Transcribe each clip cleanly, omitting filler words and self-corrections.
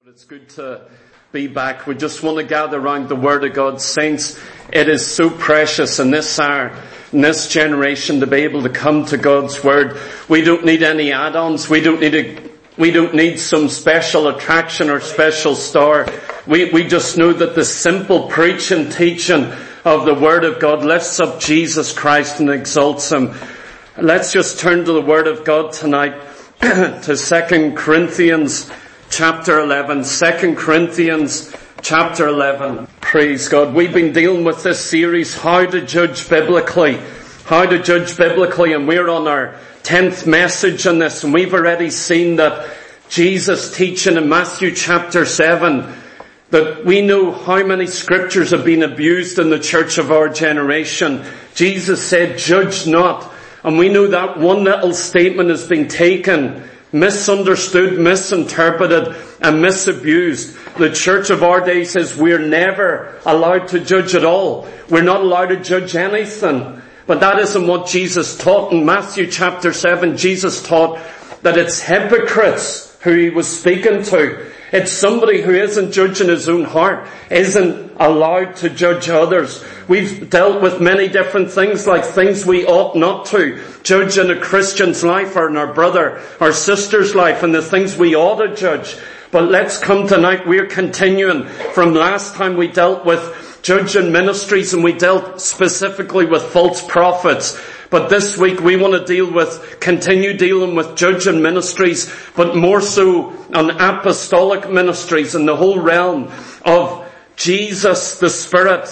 It's good to be back. We just want to gather around the Word of God. Saints, it is so precious in this hour, in this generation, to be able to come to God's Word. We don't need any add-ons. We don't need some special attraction or special star. We just know that the simple preach and teaching of the Word of God lifts up Jesus Christ and exalts Him. Let's just turn to the Word of God tonight to 2 Corinthians chapter 11. 2 Corinthians chapter 11. Praise God. We've been dealing with this series, How to Judge Biblically. How to Judge Biblically, and we're on our 10th message on this, and we've already seen that Jesus teaching in Matthew chapter 7, that we know how many scriptures have been abused in the church of our generation. Jesus said, judge not. And we know that one little statement has been taken, misunderstood, misinterpreted, and misabused. The church of our day says we're never allowed to judge at all. We're not allowed to judge anything. But that isn't what Jesus taught. In Matthew chapter 7, Jesus taught that it's hypocrites who He was speaking to. It's somebody who isn't judging his own heart, isn't allowed to judge others. We've dealt with many different things, like things we ought not to judge in a Christian's life or in our brother or sister's life, and the things we ought to judge. But let's come tonight. We're continuing from last time. We dealt with judging ministries, and we dealt specifically with false prophets. But this week we want to continue dealing with judging ministries, but more so on apostolic ministries in the whole realm of Jesus, the Spirit,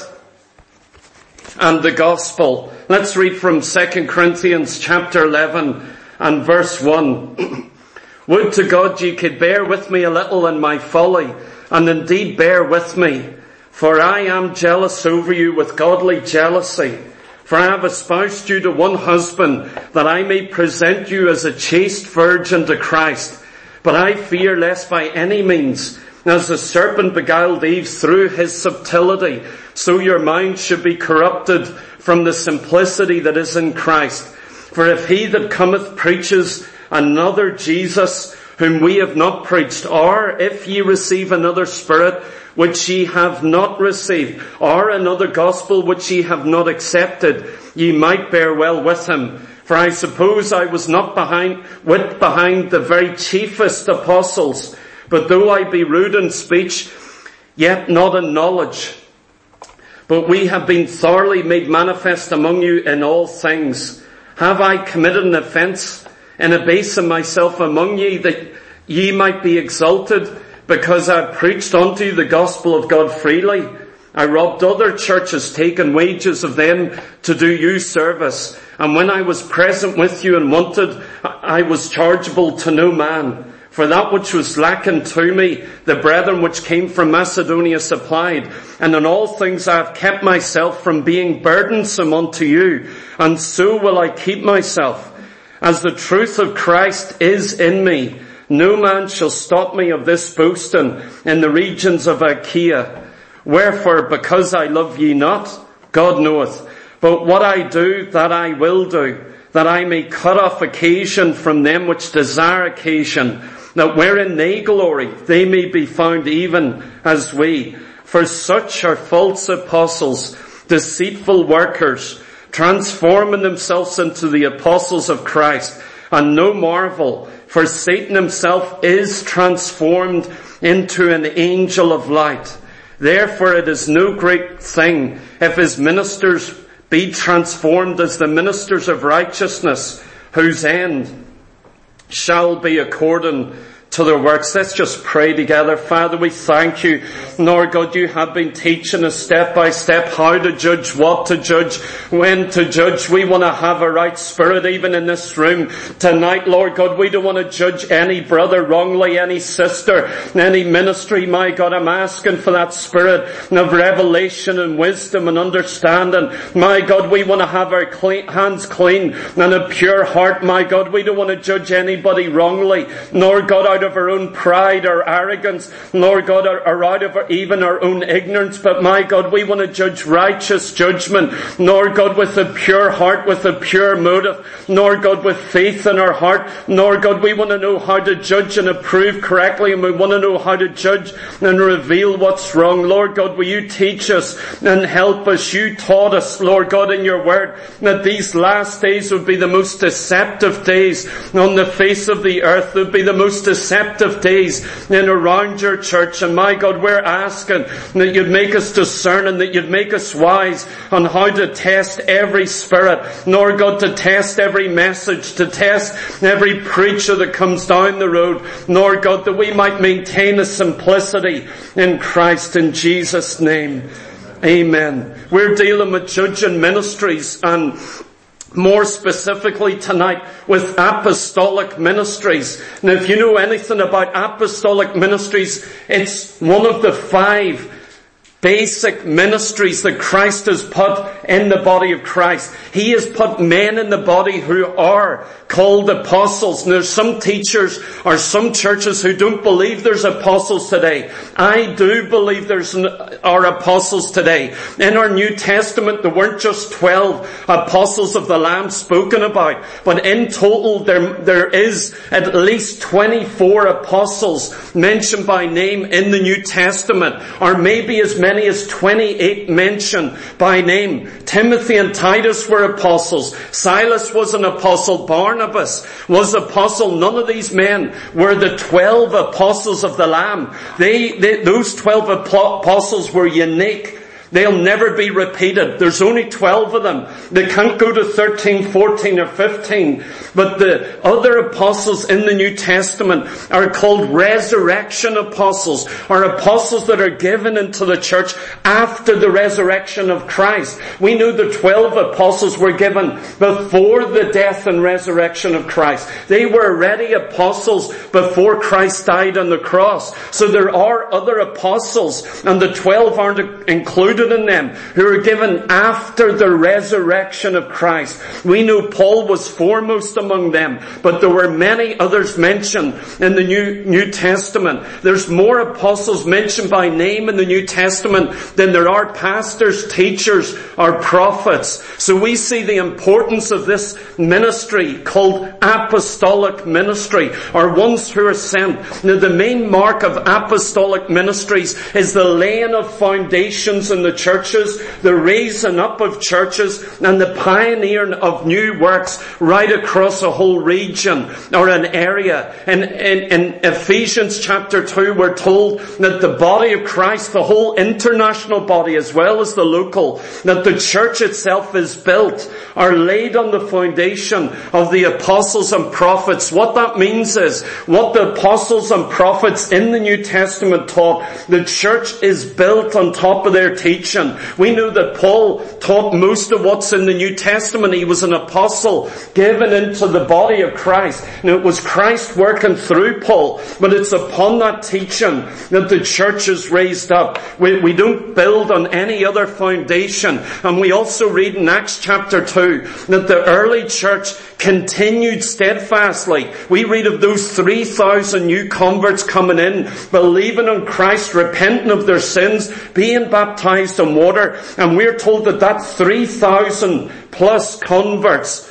and the Gospel. Let's read from 2 Corinthians chapter 11 and verse 1. Would to God ye could bear with me a little in my folly, and indeed bear with me, for I am jealous over you with godly jealousy. For I have espoused you to one husband, that I may present you as a chaste virgin to Christ. But I fear lest by any means, as the serpent beguiled Eve through his subtlety, so your mind should be corrupted from the simplicity that is in Christ. For if he that cometh preaches another Jesus, whom we have not preached, or if ye receive another spirit, which ye have not received, or another gospel which ye have not accepted, ye might bear well with him. For I suppose I was not behind the very chiefest apostles, but though I be rude in speech, yet not in knowledge. But we have been thoroughly made manifest among you in all things. Have I committed an offence in abasing myself among ye, that ye might be exalted, because I preached unto you the gospel of God freely? I robbed other churches, taking wages of them to do you service. And when I was present with you and wanted, I was chargeable to no man. For that which was lacking to me, the brethren which came from Macedonia supplied. And in all things I have kept myself from being burdensome unto you. And so will I keep myself. As the truth of Christ is in me, no man shall stop me of this boasting in the regions of Achaia. Wherefore, because I love ye not, God knoweth. But what I do, that I will do, that I may cut off occasion from them which desire occasion, that wherein they glory, they may be found even as we. For such are false apostles, deceitful workers, transforming themselves into the apostles of Christ. And no marvel, for Satan himself is transformed into an angel of light. Therefore it is no great thing if his ministers be transformed as the ministers of righteousness, whose end shall be according to their works. Let's just pray together. Father, we thank you. Lord God, you have been teaching us step by step how to judge, what to judge, when to judge. We want to have a right spirit even in this room tonight, Lord God. We don't want to judge any brother wrongly, any sister, any ministry. My God, I'm asking for that spirit of revelation and wisdom and understanding. My God, we want to have our hands clean and a pure heart. My God, we don't want to judge anybody wrongly, nor God out out of our own pride or arrogance, Lord God, or out of even our own ignorance. But my God, we want to judge righteous judgment, Lord God, with a pure heart, with a pure motive, Lord God, with faith in our heart. Lord God, we want to know how to judge and approve correctly, and we want to know how to judge and reveal what's wrong. Lord God, will you teach us and help us? You taught us, Lord God, in your word, that these last days would be the most deceptive days on the face of the earth. Would be the most deceptive days in around your church. And my God, we're asking that you'd make us discern and that you'd make us wise on how to test every spirit. Lord God, to test every message, to test every preacher that comes down the road. Lord God, that we might maintain a simplicity in Christ, in Jesus' name. Amen. We're dealing with judging ministries, and more specifically tonight with apostolic ministries. Now, if you know anything about apostolic ministries, it's one of the 5 basic ministries that Christ has put in the body of Christ. He has put men in the body who are called apostles. And there's some teachers or some churches who don't believe there's apostles today. I do believe are apostles today. In our New Testament, there weren't just 12 apostles of the Lamb spoken about, but in total there is at least 24 apostles mentioned by name in the New Testament, or maybe as many as 28 mentioned by name. Timothy and Titus were apostles. Silas was an apostle. Barnabas was apostle. None of these men were the 12 apostles of the Lamb. Those 12 apostles were unique. They'll never be repeated. There's only 12 of them. They can't go to 13, 14 or 15. But the other apostles in the New Testament are called resurrection apostles, or apostles that are given into the church after the resurrection of Christ. We know the 12 apostles were given before the death and resurrection of Christ. They were already apostles before Christ died on the cross. So there are other apostles, and the 12 aren't included in them, who are given after the resurrection of Christ. We know Paul was foremost among them, but there were many others mentioned in the New Testament. There's more apostles mentioned by name in the New Testament than there are pastors, teachers, or prophets. So we see the importance of this ministry called apostolic ministry, or ones who are sent. Now, the main mark of apostolic ministries is the laying of foundations in the churches, the raising up of churches, and the pioneering of new works right across a whole region or an area. In Ephesians chapter 2, we're told that the body of Christ, the whole international body as well as the local, that the church itself is built or laid on the foundation of the apostles and prophets. What that means is, what the apostles and prophets in the New Testament taught, the church is built on top of their teaching. We know that Paul taught most of what's in the New Testament. He was an apostle given into the body of Christ. Now, it was Christ working through Paul, but it's upon that teaching that the church is raised up. We don't build on any other foundation. And we also read in Acts chapter 2 that the early church continued steadfastly. We read of those 3,000 new converts coming in, believing on Christ, repenting of their sins, being baptized in water. And we're told that 3,000 plus converts,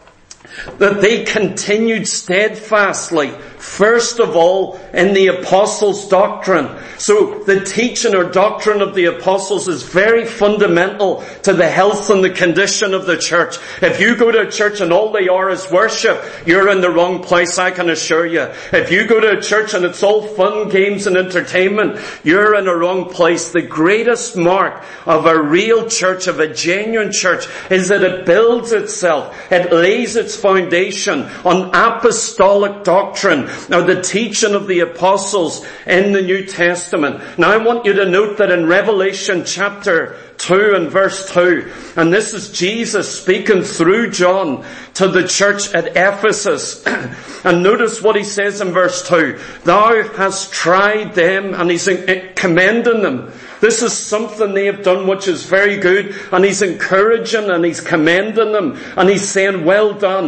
that they continued steadfastly, first of all, in the apostles' doctrine. So the teaching or doctrine of the apostles is very fundamental to the health and the condition of the church. If you go to a church and all they are is worship, you're in the wrong place, I can assure you. If you go to a church and it's all fun, games and entertainment, you're in a wrong place. The greatest mark of a real church, of a genuine church, is that it builds itself. It lays its foundation on apostolic doctrine, or the teaching of the apostles in the New Testament. Now, I want you to note that in Revelation chapter 2 and verse 2, and this is Jesus speaking through John to the church at Ephesus. And notice what he says in verse 2. Thou hast tried them, and he's commending them. This is something they have done which is very good, and he's encouraging and he's commending them, and he's saying, well done.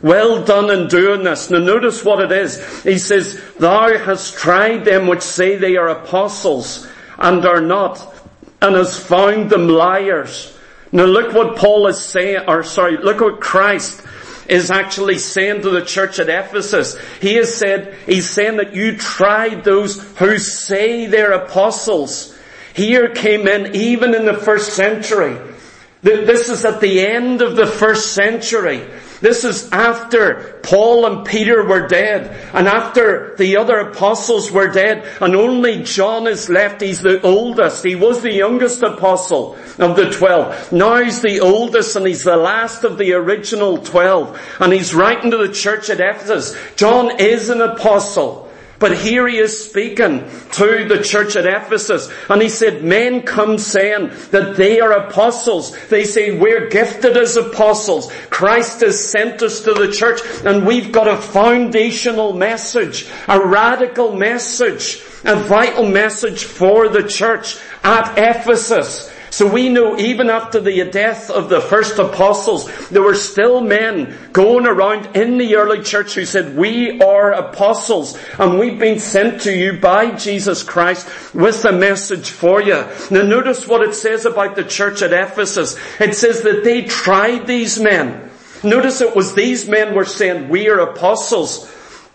Well done in doing this. Now notice what it is. He says, thou hast tried them which say they are apostles and are not, and hast found them liars. Now look what Paul is saying, look what Christ is actually saying to the church at Ephesus. He's saying that you tried those who say they're apostles. Here came in, even in the first century. This is at the end of the first century. This is after Paul and Peter were dead, and after the other apostles were dead, and only John is left. He's the oldest. He was the youngest apostle of the 12. Now he's the oldest, and he's the last of the original 12. And he's writing to the church at Ephesus. John is an apostle. But here he is speaking to the church at Ephesus. And he said, men come saying that they are apostles. They say, we're gifted as apostles. Christ has sent us to the church, and we've got a foundational message, a radical message, a vital message for the church at Ephesus. So we know even after the death of the first apostles, there were still men going around in the early church who said, we are apostles and we've been sent to you by Jesus Christ with a message for you. Now notice what it says about the church at Ephesus. It says that they tried these men. Notice it was these men were saying, we are apostles.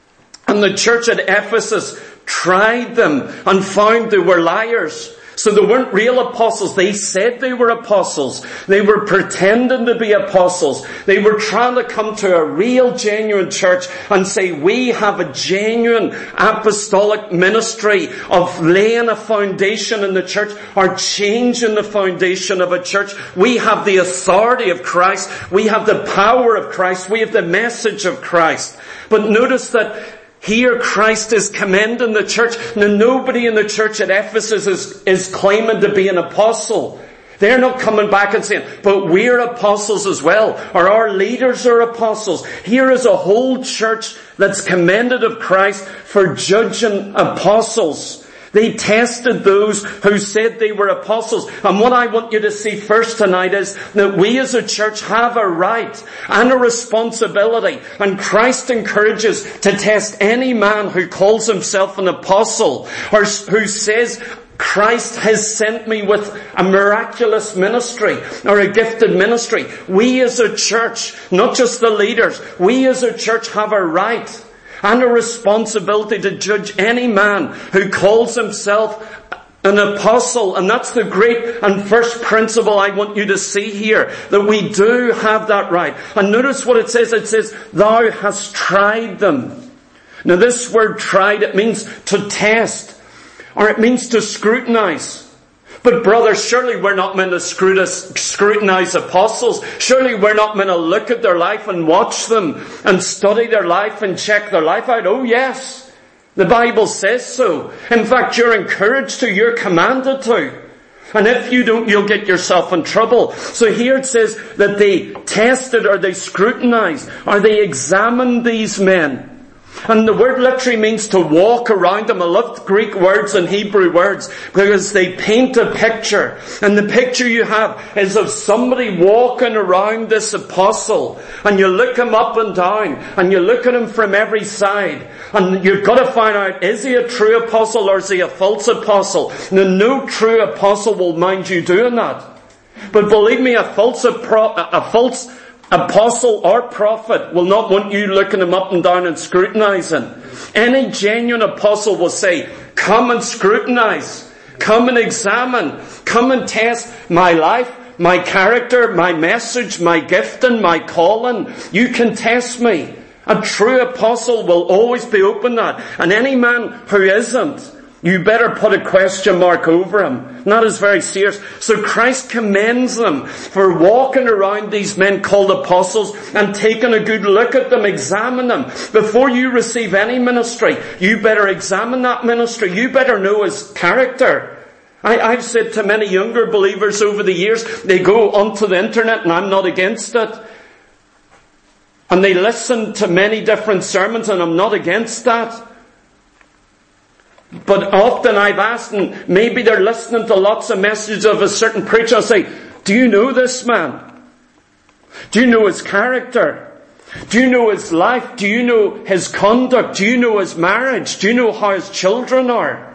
And the church at Ephesus tried them and found they were liars. So they weren't real apostles. They said they were apostles. They were pretending to be apostles. They were trying to come to a real, genuine church and say, we have a genuine apostolic ministry of laying a foundation in the church or changing the foundation of a church. We have the authority of Christ. We have the power of Christ. We have the message of Christ. But notice that here Christ is commending the church. Now nobody in the church at Ephesus is claiming to be an apostle. They're not coming back and saying, but we're apostles as well, or our leaders are apostles. Here is a whole church that's commended of Christ for judging apostles. They tested those who said they were apostles. And what I want you to see first tonight is that we as a church have a right and a responsibility. And Christ encourages to test any man who calls himself an apostle or who says, Christ has sent me with a miraculous ministry or a gifted ministry. We as a church, not just the leaders, we as a church have a right and a responsibility to judge any man who calls himself an apostle. And that's the great and first principle I want you to see here, that we do have that right. And notice what it says. It says, thou hast tried them. Now this word tried, it means to test, or it means to scrutinize. But brothers, surely we're not meant to scrutinize apostles. Surely we're not meant to look at their life and watch them and study their life and check their life out. Oh yes, the Bible says so. In fact, you're encouraged to, you're commanded to. And if you don't, you'll get yourself in trouble. So here it says that they tested or they scrutinized or they examined these men. And the word literally means to walk around them. I love Greek words and Hebrew words because they paint a picture. And the picture you have is of somebody walking around this apostle. And you look him up and down. And you look at him from every side. And you've got to find out, is he a true apostle or is he a false apostle? Now, no true apostle will mind you doing that. But believe me, a false apostle or prophet will not want you looking him up and down and scrutinizing. Any genuine apostle will say, come and scrutinize, come and examine, come and test my life, my character, my message, my gifting, my calling. You can test me. A true apostle will always be open to that. And any man who isn't, you better put a question mark over him. And that is very serious. So Christ commends them for walking around these men called apostles and taking a good look at them, examine them. Before you receive any ministry, you better examine that ministry. You better know his character. I've said to many younger believers over the years, they go onto the internet, and I'm not against it, and they listen to many different sermons, and I'm not against that. But often I've asked, and maybe they're listening to lots of messages of a certain preacher. I say, do you know this man? Do you know his character? Do you know his life? Do you know his conduct? Do you know his marriage? Do you know how his children are?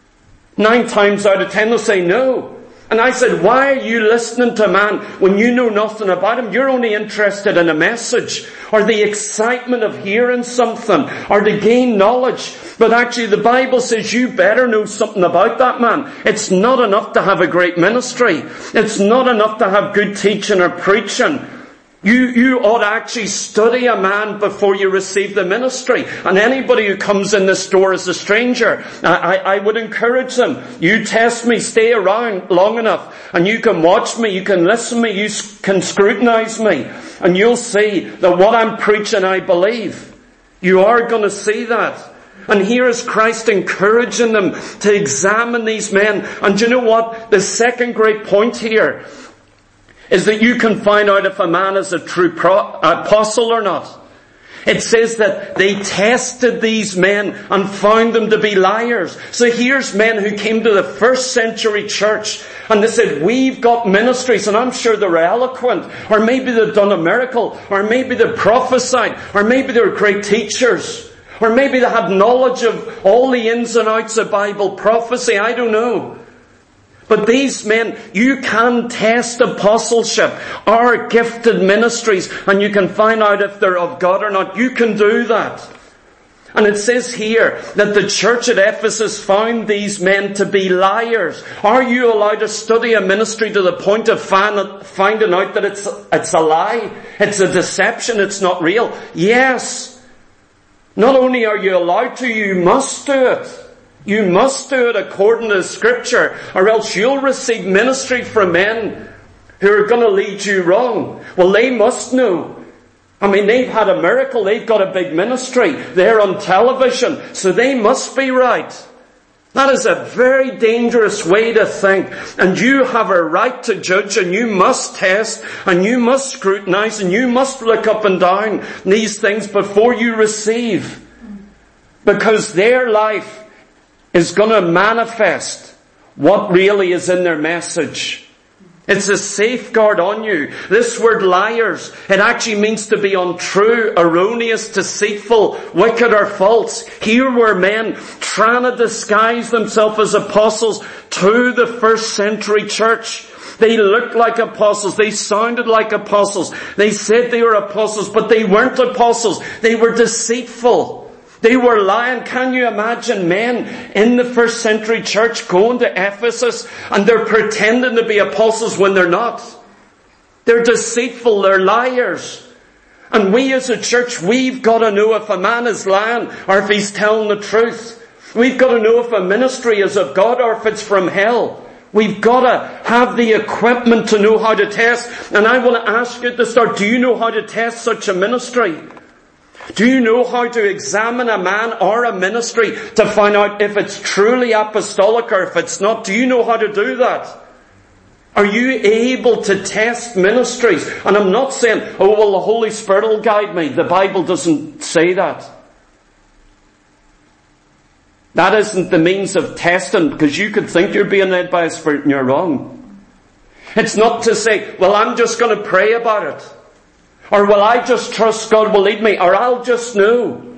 9 times out of 10 they'll say no. And I said, why are you listening to a man when you know nothing about him? You're only interested in a message, or the excitement of hearing something, or to gain knowledge. But actually the Bible says you better know something about that man. It's not enough to have a great ministry. It's not enough to have good teaching or preaching. You ought to actually study a man before you receive the ministry. And anybody who comes in this door as a stranger, I would encourage them. You test me, stay around long enough, and you can watch me, you can listen to me, you can scrutinize me, and you'll see that what I'm preaching I believe. You are going to see that. And here is Christ encouraging them to examine these men. And do you know what? The second great point here is that you can find out if a man is a true apostle or not. It says that they tested these men and found them to be liars. So here's men who came to the first century church and they said, we've got ministries, and I'm sure they were eloquent, or maybe they've done a miracle, or maybe they prophesied, or maybe they were great teachers, or maybe they had knowledge of all the ins and outs of Bible prophecy. I don't know. But these men, you can test apostleship or gifted ministries, and you can find out if they're of God or not. You can do that. And it says here that the church at Ephesus found these men to be liars. Are you allowed to study a ministry to the point of finding out that it's a lie? It's a deception, it's not real? Yes. Not only are you allowed to, you must do it. You must do it according to the Scripture, or else you'll receive ministry from men who are going to lead you wrong. Well, they must know. I mean, they've had a miracle. They've got a big ministry. They're on television, so they must be right. That is a very dangerous way to think. And you have a right to judge, and you must test, and you must scrutinize, and you must look up and down these things before you receive. Because their life is going to manifest what really is in their message. It's a safeguard on you. This word liars, it actually means to be untrue, erroneous, deceitful, wicked or false. Here were men trying to disguise themselves as apostles to the first century church. They looked like apostles. They sounded like apostles. They said they were apostles, but they weren't apostles. They were deceitful. They were lying. Can you imagine men in the first century church going to Ephesus and they're pretending to be apostles when they're not? They're deceitful. They're liars. And we as a church, we've got to know if a man is lying or if he's telling the truth. We've got to know if a ministry is of God or if it's from hell. We've got to have the equipment to know how to test. And I want to ask you at the start, do you know how to test such a ministry? Do you know how to examine a man or a ministry to find out if it's truly apostolic or if it's not? Do you know how to do that? Are you able to test ministries? And I'm not saying, oh, well, the Holy Spirit will guide me. The Bible doesn't say that. That isn't the means of testing, because you could think you're being led by a Spirit and you're wrong. It's not to say, well, I'm just going to pray about it. Or will I just trust God will lead me? Or I'll just know.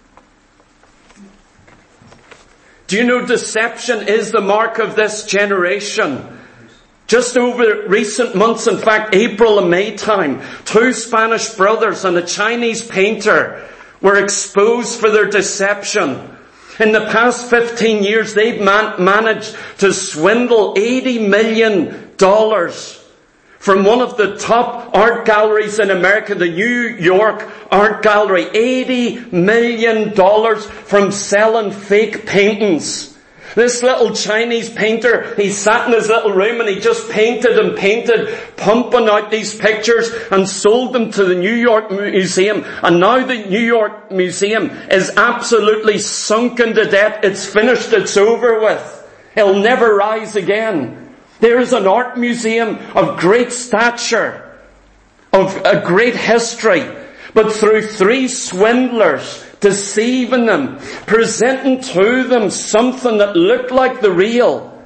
Do you know deception is the mark of this generation? Just over recent months, in fact, April and May time, 2 Spanish brothers and a Chinese painter were exposed for their deception. In the past 15 years, they've managed to swindle $80 million from one of the top art galleries in America, the New York Art Gallery. $80 million from selling fake paintings. This little Chinese painter, he sat in his little room and he just painted and painted, pumping out these pictures and sold them to the New York Museum. And now the New York Museum is absolutely sunken to debt. It's finished. It's over with. It'll never rise again. There is an art museum of great stature, of a great history, but through 3 swindlers, deceiving them, presenting to them something that looked like the real.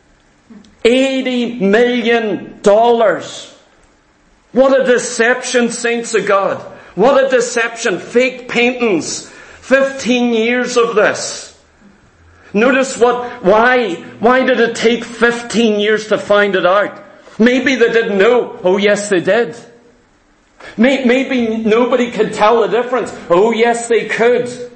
$80 million. What a deception, saints of God. What a deception. Fake paintings. 15 years of this. Notice why did it take 15 years to find it out? Maybe they didn't know. Oh yes, they did. Maybe nobody could tell the difference. Oh yes, they could.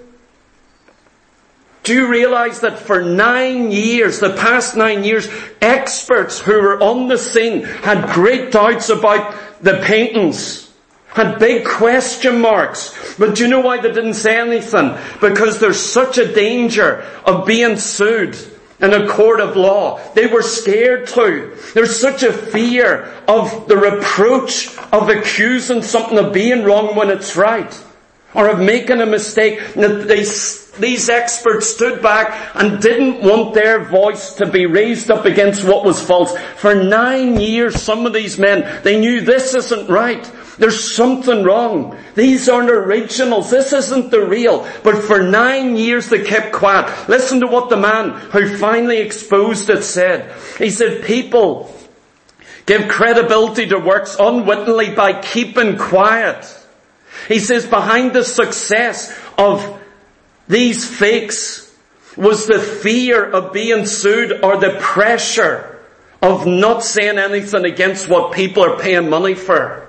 Do you realize that for 9 years, the past 9 years, experts who were on the scene had great doubts about the paintings, had big question marks. But do you know why they didn't say anything? Because there's such a danger of being sued in a court of law. They were scared to. There's such a fear of the reproach of accusing something of being wrong when it's right, or of making a mistake. These experts stood back and didn't want their voice to be raised up against what was false. For 9 years, some of these men, they knew this isn't right. There's something wrong. These aren't originals. This isn't the real. But for 9 years they kept quiet. Listen to what the man who finally exposed it said. He said, people give credibility to works unwittingly by keeping quiet. He says behind the success of these fakes was the fear of being sued, or the pressure of not saying anything against what people are paying money for.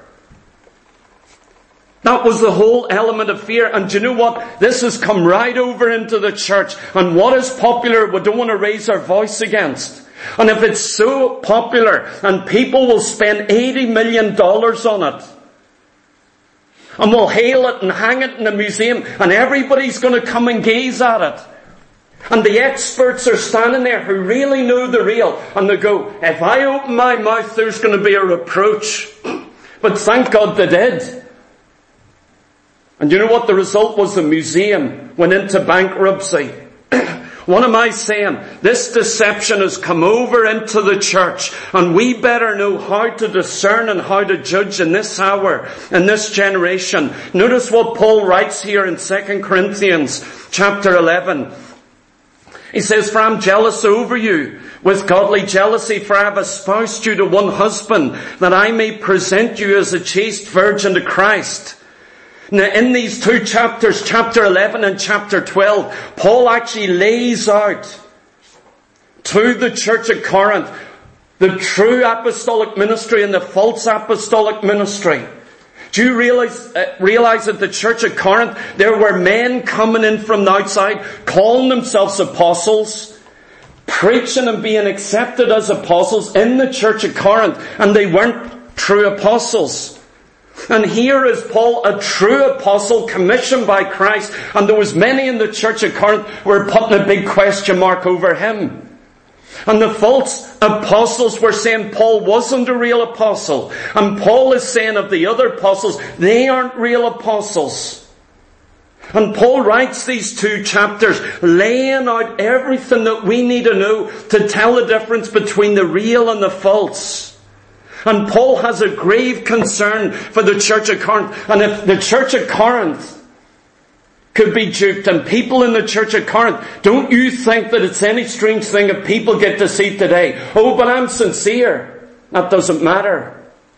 That was the whole element of fear. And do you know what? This has come right over into the church. And what is popular, we don't want to raise our voice against. And if it's so popular and people will spend $80 million on it, and we'll hail it and hang it in a museum, and everybody's going to come and gaze at it. And the experts are standing there who really know the real. And they go, if I open my mouth, there's going to be a reproach. But thank God they did. And you know what the result was? The museum went into bankruptcy. What am I saying? This deception has come over into the church, and we better know how to discern and how to judge in this hour, in this generation. Notice what Paul writes here in 2 Corinthians chapter 11. He says, for I'm jealous over you with godly jealousy, for I have espoused you to one husband, that I may present you as a chaste virgin to Christ. Now in these two chapters, chapter 11 and chapter 12, Paul actually lays out to the church at Corinth the true apostolic ministry and the false apostolic ministry. Do you realize that the church at Corinth, there were men coming in from the outside, calling themselves apostles, preaching and being accepted as apostles in the church at Corinth, and they weren't true apostles. And here is Paul, a true apostle commissioned by Christ, and there was many in the church at Corinth who were putting a big question mark over him. And the false apostles were saying Paul wasn't a real apostle. And Paul is saying of the other apostles, they aren't real apostles. And Paul writes these two chapters laying out everything that we need to know to tell the difference between the real and the false. And Paul has a grave concern for the church of Corinth. And if the church of Corinth could be duped, and people in the church of Corinth, don't you think that it's any strange thing if people get deceived today? Oh, but I'm sincere. That doesn't matter.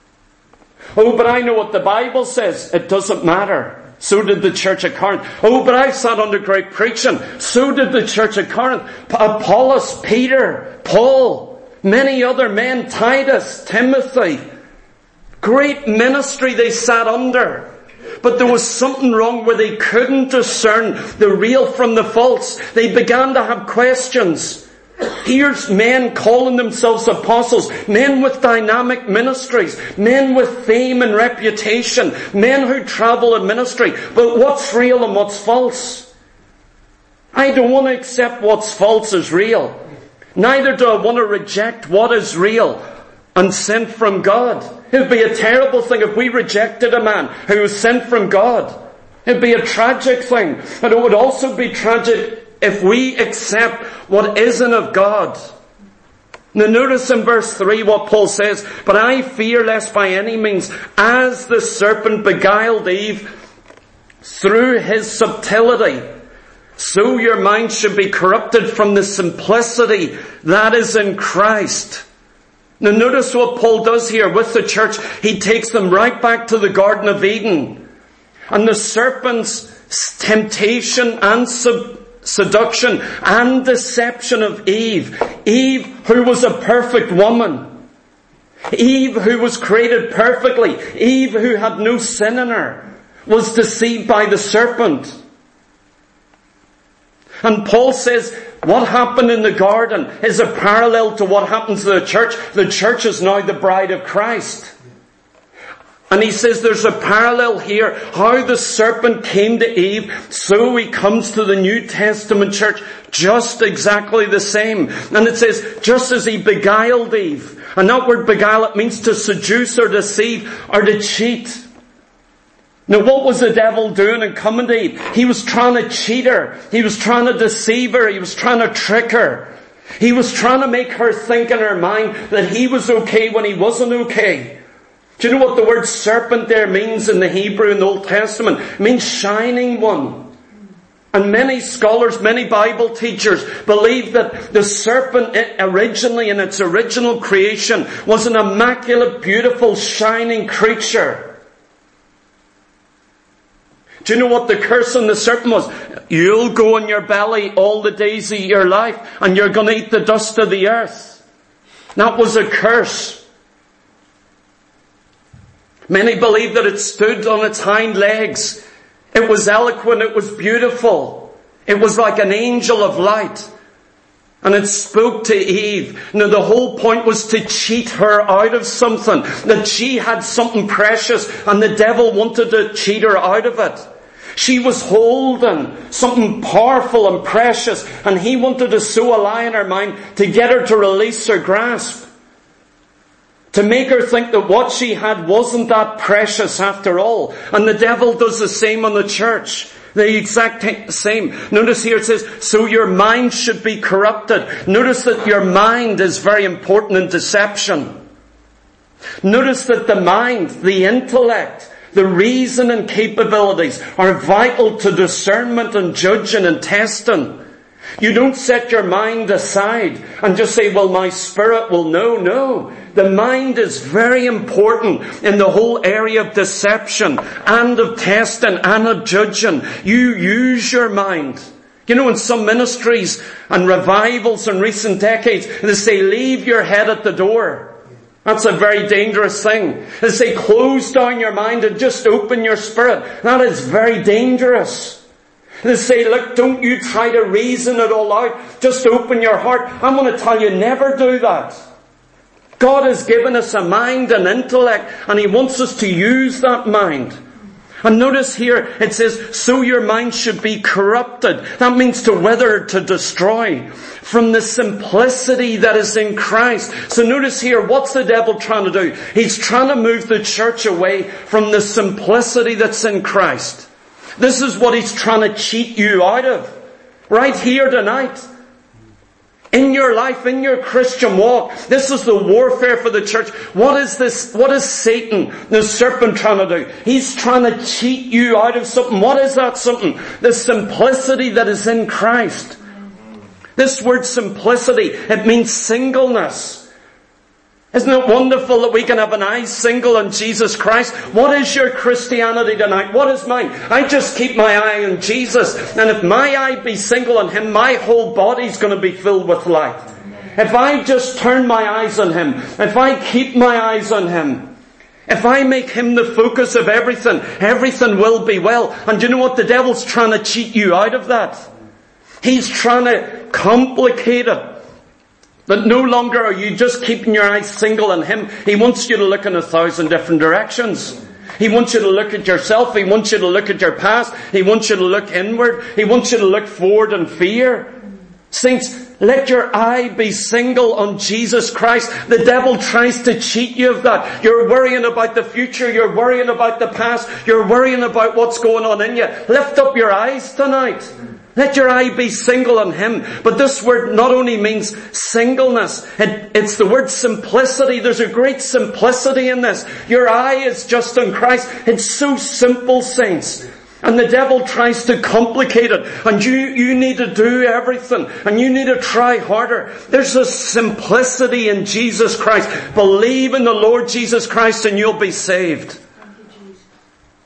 Oh, but I know what the Bible says. It doesn't matter. So did the church of Corinth. Oh, but I sat under great preaching. So did the church of Corinth. Apollos, Peter, Paul, many other men, Titus, Timothy. Great ministry they sat under. But there was something wrong where they couldn't discern the real from the false. They began to have questions. Here's men calling themselves apostles, men with dynamic ministries, men with fame and reputation, men who travel in ministry. But what's real and what's false? I don't want to accept what's false as real. Neither do I want to reject what is real and sent from God. It would be a terrible thing if we rejected a man who was sent from God. It would be a tragic thing. But it would also be tragic if we accept what isn't of God. Now notice in verse 3 what Paul says, but I fear lest by any means, as the serpent beguiled Eve through his subtlety, so your mind should be corrupted from the simplicity that is in Christ. Now notice what Paul does here with the church. He takes them right back to the Garden of Eden. And the serpent's temptation and seduction and deception of Eve. Eve, who was a perfect woman. Eve, who was created perfectly. Eve, who had no sin in her, was deceived by the serpent. And Paul says, what happened in the garden is a parallel to what happens to the church. The church is now the bride of Christ. And he says there's a parallel here. How the serpent came to Eve, so he comes to the New Testament church just exactly the same. And it says, just as he beguiled Eve. And that word beguile, it means to seduce or deceive or to cheat. Now what was the devil doing in coming to Eve? He was trying to cheat her. He was trying to deceive her. He was trying to trick her. He was trying to make her think in her mind that he was okay when he wasn't okay. Do you know what the word serpent there means in the Hebrew in the Old Testament? It means shining one. And many scholars, many Bible teachers believe that the serpent originally, in its original creation, was an immaculate, beautiful, shining creature. Do you know what the curse on the serpent was? You'll go on your belly all the days of your life and you're going to eat the dust of the earth. That was a curse. Many believe that it stood on its hind legs. It was eloquent, it was beautiful. It was like an angel of light. And it spoke to Eve. Now the whole point was to cheat her out of something. That she had something precious and the devil wanted to cheat her out of it. She was holding something powerful and precious and he wanted to sow a lie in her mind to get her to release her grasp. To make her think that what she had wasn't that precious after all. And the devil does the same on the church. The exact same. Notice here it says, so your mind should be corrupted. Notice that your mind is very important in deception. Notice that the mind, the intellect, the reasoning capabilities are vital to discernment and judging and testing. You don't set your mind aside and just say, well, my spirit will know. No. The mind is very important in the whole area of deception and of testing and of judging. You use your mind. You know, in some ministries and revivals in recent decades, they say, leave your head at the door. That's a very dangerous thing. They say, close down your mind and just open your spirit. That is very dangerous. They say, look, don't you try to reason it all out. Just open your heart. I'm going to tell you, never do that. God has given us a mind and intellect, and He wants us to use that mind. And notice here, it says, so your mind should be corrupted. That means to wither, to destroy. From the simplicity that is in Christ. So notice here, what's the devil trying to do? He's trying to move the church away from the simplicity that's in Christ. This is what he's trying to cheat you out of. Right here tonight. In your life, in your Christian walk. This is the warfare for the church. What is this? What is Satan, the serpent, trying to do? He's trying to cheat you out of something. What is that something? The simplicity that is in Christ. This word simplicity, it means singleness. Isn't it wonderful that we can have an eye single on Jesus Christ? What is your Christianity tonight? What is mine? I just keep my eye on Jesus. And if my eye be single on Him, my whole body's going to be filled with light. If I just turn my eyes on Him, if I keep my eyes on Him, if I make Him the focus of everything, everything will be well. And you know what? The devil's trying to cheat you out of that. He's trying to complicate it. That no longer are you just keeping your eyes single on Him. He wants you to look in 1,000 different directions. He wants you to look at yourself. He wants you to look at your past. He wants you to look inward. He wants you to look forward in fear. Saints, let your eye be single on Jesus Christ. The devil tries to cheat you of that. You're worrying about the future. You're worrying about the past. You're worrying about what's going on in you. Lift up your eyes tonight. Let your eye be single on Him. But this word not only means singleness, it's the word simplicity. There's a great simplicity in this. Your eye is just on Christ. It's so simple, saints. And the devil tries to complicate it. And you need to do everything. And you need to try harder. There's a simplicity in Jesus Christ. Believe in the Lord Jesus Christ and you'll be saved.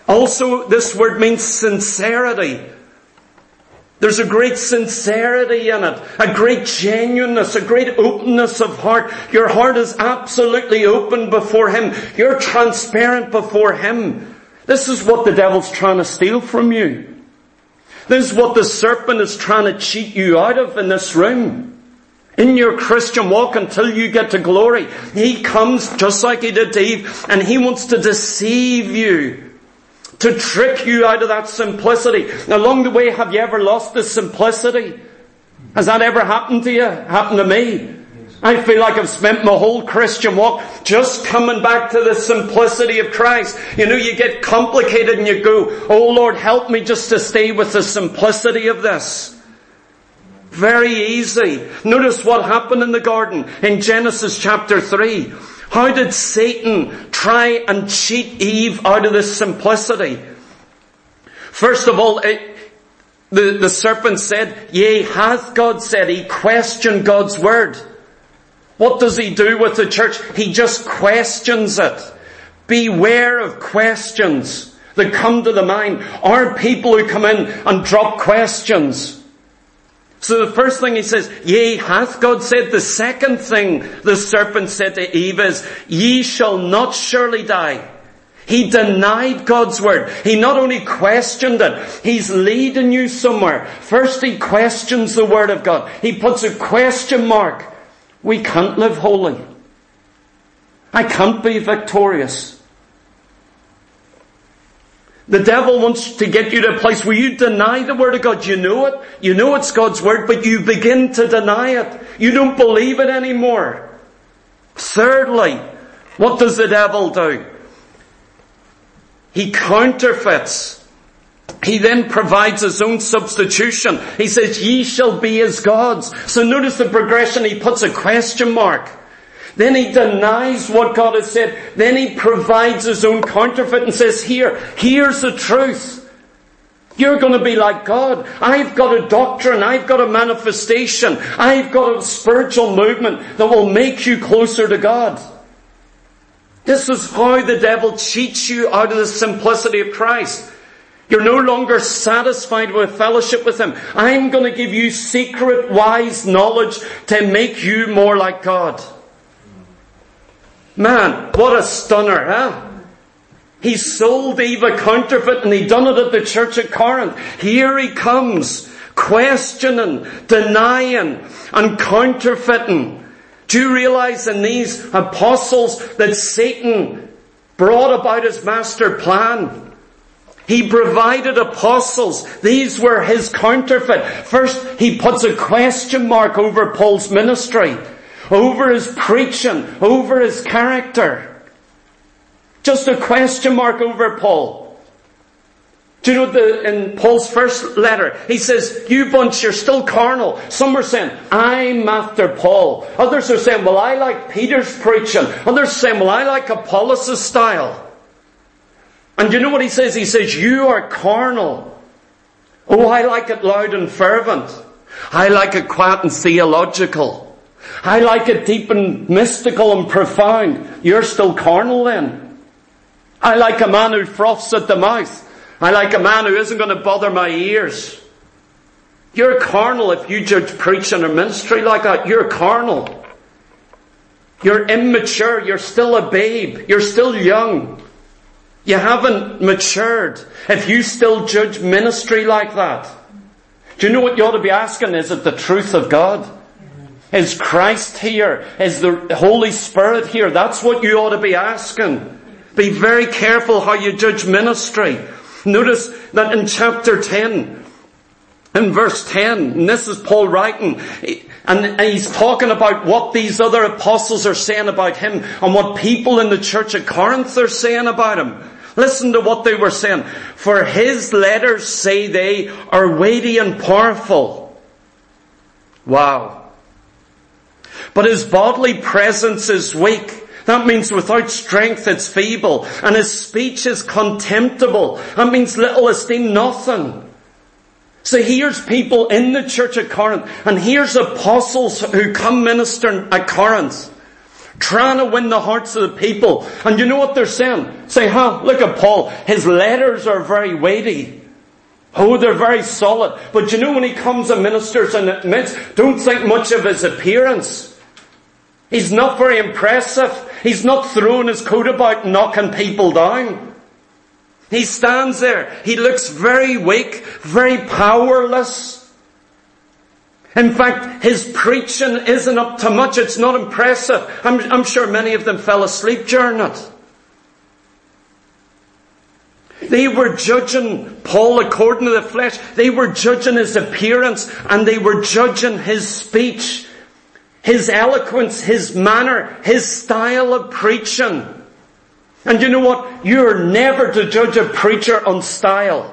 Also, this word means sincerity. There's a great sincerity in it, a great genuineness, a great openness of heart. Your heart is absolutely open before Him. You're transparent before Him. This is what the devil's trying to steal from you. This is what the serpent is trying to cheat you out of in this room. In your Christian walk until you get to glory, he comes just like he did to Eve, and he wants to deceive you, to trick you out of that simplicity. Along the way, have you ever lost the simplicity? Has that ever happened to you? Happened to me. I feel like I've spent my whole Christian walk just coming back to the simplicity of Christ. You know, you get complicated and you go, oh Lord, help me just to stay with the simplicity of this. Very easy. Notice what happened in the garden in Genesis chapter 3. How did Satan try and cheat Eve out of this simplicity? First of all, the serpent said, yea, hath God said. He questioned God's word. What does he do with the church? He just questions it. Beware of questions that come to the mind. Are people who come in and drop questions. So the first thing he says, yea, hath God said. The second thing the serpent said to Eve is, ye shall not surely die. He denied God's word. He not only questioned it, he's leading you somewhere. First he questions the word of God. He puts a question mark. We can't live holy. I can't be victorious. The devil wants to get you to a place where you deny the word of God. You know it. You know it's God's word, but you begin to deny it. You don't believe it anymore. Thirdly, what does the devil do? He counterfeits. He then provides his own substitution. He says, ye shall be as gods. So notice the progression. He puts a question mark. Then he denies what God has said. Then he provides his own counterfeit and says, here's the truth. You're going to be like God. I've got a doctrine. I've got a manifestation. I've got a spiritual movement that will make you closer to God. This is how the devil cheats you out of the simplicity of Christ. You're no longer satisfied with fellowship with Him. I'm going to give you secret, wise knowledge to make you more like God. Man, what a stunner, huh? He sold Eve a counterfeit and he done it at the church at Corinth. Here he comes, questioning, denying, and counterfeiting. Do you realize in these apostles that Satan brought about his master plan? He provided apostles. These were his counterfeit. First, he puts a question mark over Paul's ministry, over his preaching, over his character. Just a question mark over Paul. Do you know in Paul's first letter, he says, you bunch, you're still carnal. Some are saying, I'm after Paul. Others are saying, well, I like Peter's preaching. Others are saying, well, I like Apollos' style. And you know what he says? He says, you are carnal. Oh, I like it loud and fervent. I like it quiet and theological. I like it deep and mystical and profound. You're still carnal then. I like a man who froths at the mouth. I like a man who isn't going to bother my ears. You're carnal if you judge preaching or ministry like that. You're carnal. You're immature. You're still a babe. You're still young. You haven't matured if you still judge ministry like that. Do you know what you ought to be asking? Is it the truth of God? Is Christ here? Is the Holy Spirit here? That's what you ought to be asking. Be very careful how you judge ministry. Notice that in chapter 10, in verse 10, and this is Paul writing, and he's talking about what these other apostles are saying about him and what people in the church at Corinth are saying about him. Listen to what they were saying. For his letters, say they, are weighty and powerful. Wow. But his bodily presence is weak. That means without strength it's feeble. And his speech is contemptible. That means little esteem, nothing. So here's people in the church at Corinth. And here's apostles who come ministering at Corinth. trying to win the hearts of the people. And you know what they're saying? Say, look at Paul. His letters are very weighty. Oh, they're very solid. But you know, when he comes and ministers and admits, don't think much of his appearance. He's not very impressive. He's not throwing his coat about and knocking people down. He stands there. He looks very weak, very powerless. In fact, his preaching isn't up to much. It's not impressive. I'm sure many of them fell asleep during it. They were judging Paul according to the flesh. They were judging his appearance, and they were judging his speech, his eloquence, his manner, his style of preaching. And you know what? You're never to judge a preacher on style.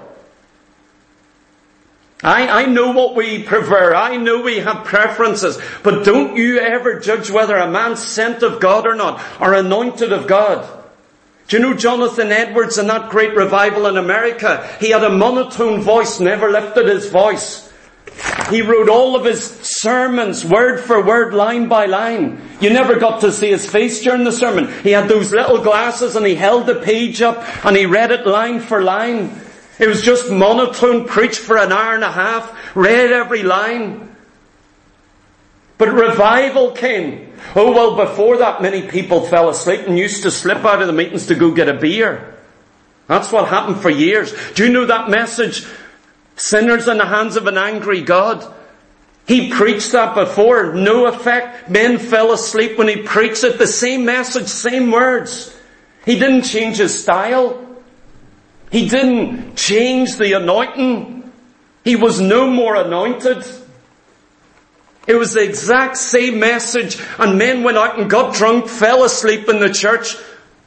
I know what we prefer. I know we have preferences. But don't you ever judge whether a man's sent of God or not, or anointed of God. Do you know Jonathan Edwards in that great revival in America? He had a monotone voice, never lifted his voice. He wrote all of his sermons word for word, line by line. You never got to see his face during the sermon. He had those little glasses and he held the page up and he read it line for line. It was just monotone, preached for an hour and a half, read every line. But revival came. Oh, well, before that, many people fell asleep and used to slip out of the meetings to go get a beer. That's what happened for years. Do you know that message? Sinners in the hands of an angry God. He preached that before. No effect. Men fell asleep when he preached it. The same message, same words. He didn't change his style. He didn't change the anointing. He was no more anointed. It was the exact same message, and men went out and got drunk, fell asleep in the church.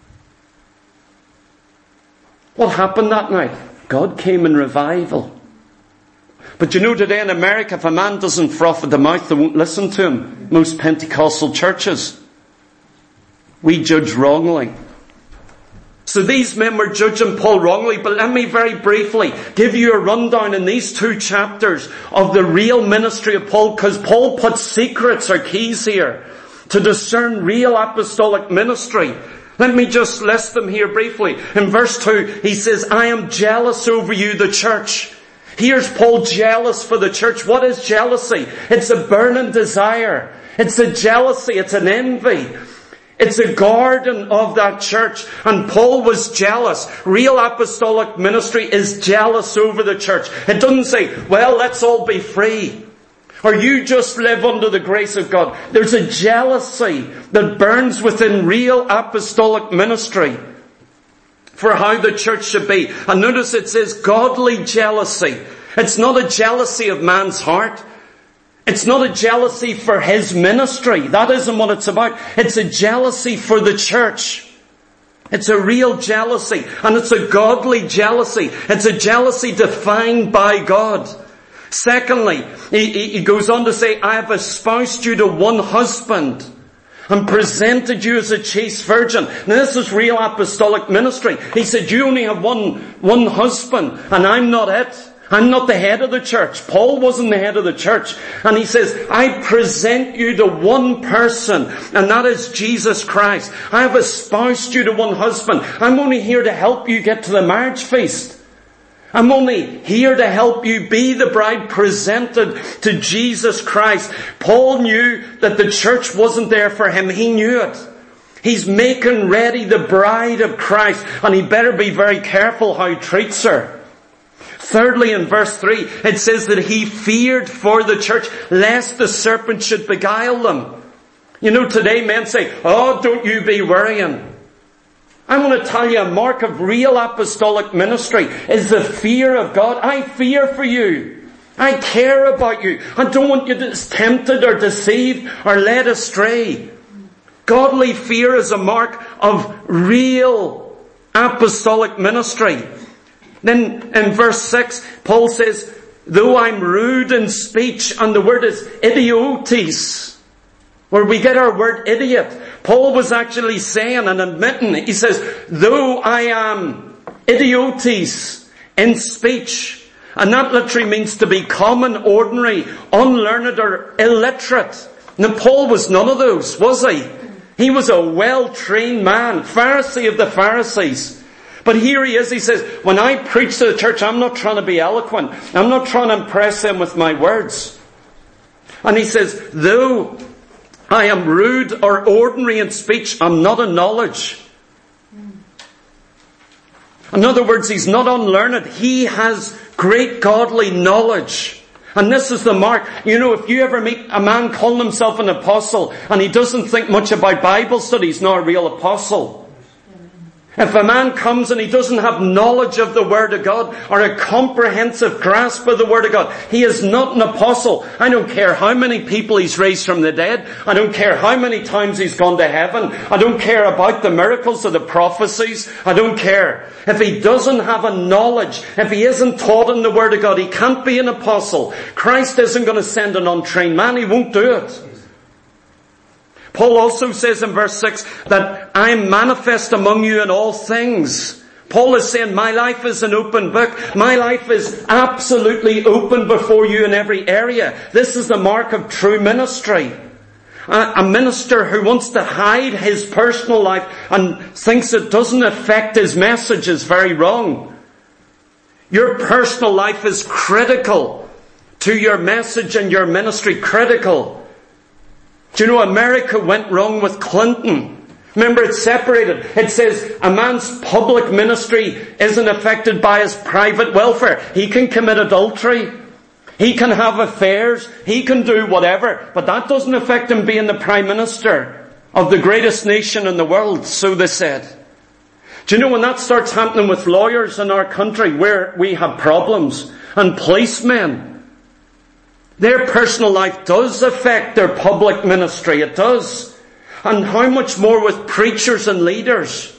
What happened that night? God came in revival. But you know, today in America, if a man doesn't froth at the mouth, they won't listen to him. Most Pentecostal churches. We judge wrongly. So these men were judging Paul wrongly, but let me very briefly give you a rundown in these 2 chapters of the real ministry of Paul, because Paul puts secrets or keys here to discern real apostolic ministry. Let me just list them here briefly. In verse 2, he says, I am jealous over you, the church. Here's Paul jealous for the church. What is jealousy? It's a burning desire. It's a jealousy. It's an envy. It's a garden of that church. And Paul was jealous. Real apostolic ministry is jealous over the church. It doesn't say, well, let's all be free. Or you just live under the grace of God. There's a jealousy that burns within real apostolic ministry for how the church should be. And notice it says godly jealousy. It's not a jealousy of man's heart. It's not a jealousy for his ministry. That isn't what it's about. It's a jealousy for the church. It's a real jealousy. And it's a godly jealousy. It's a jealousy defined by God. Secondly, he goes on to say, I have espoused you to one husband and presented you as a chaste virgin. Now this is real apostolic ministry. He said, you only have one husband and I'm not it. I'm not the head of the church. Paul wasn't the head of the church. And he says, I present you to one person, and that is Jesus Christ. I have espoused you to one husband. I'm only here to help you get to the marriage feast. I'm only here to help you be the bride presented to Jesus Christ. Paul knew that the church wasn't there for him. He knew it. He's making ready the bride of Christ, and he better be very careful how he treats her. Thirdly, in verse 3, it says that he feared for the church, lest the serpent should beguile them. You know, today men say, oh, don't you be worrying. I want to tell you, a mark of real apostolic ministry is the fear of God. I fear for you. I care about you. I don't want you to be tempted or deceived or led astray. Godly fear is a mark of real apostolic ministry. Then in verse 6, Paul says, though I'm rude in speech, and the word is idiotes, where we get our word idiot. Paul was actually saying and admitting, he says, though I am idiotes in speech, and that literally means to be common, ordinary, unlearned or illiterate. Now Paul was none of those, was he? He was a well-trained man, Pharisee of the Pharisees. But here he is, he says, when I preach to the church, I'm not trying to be eloquent. I'm not trying to impress them with my words. And he says, though I am rude or ordinary in speech, I'm not in knowledge. In other words, he's not unlearned. He has great godly knowledge. And this is the mark. You know, if you ever meet a man calling himself an apostle and he doesn't think much about Bible study, he's not a real apostle. If a man comes and he doesn't have knowledge of the Word of God or a comprehensive grasp of the Word of God, he is not an apostle. I don't care how many people he's raised from the dead. I don't care how many times he's gone to heaven. I don't care about the miracles or the prophecies. I don't care. If he doesn't have a knowledge, if he isn't taught in the Word of God, he can't be an apostle. Christ isn't going to send an untrained man. He won't do it. Paul also says in verse 6 that I am manifest among you in all things. Paul is saying my life is an open book. My life is absolutely open before you in every area. This is the mark of true ministry. A minister who wants to hide his personal life and thinks it doesn't affect his message is very wrong. Your personal life is critical to your message and your ministry. Critical. Do you know America went wrong with Clinton? Remember, it's separated. It says a man's public ministry isn't affected by his private welfare. He can commit adultery. He can have affairs. He can do whatever. But that doesn't affect him being the Prime Minister of the greatest nation in the world, so they said. Do you know when that starts happening with lawyers in our country where we have problems, and policemen, their personal life does affect their public ministry. It does. And how much more with preachers and leaders?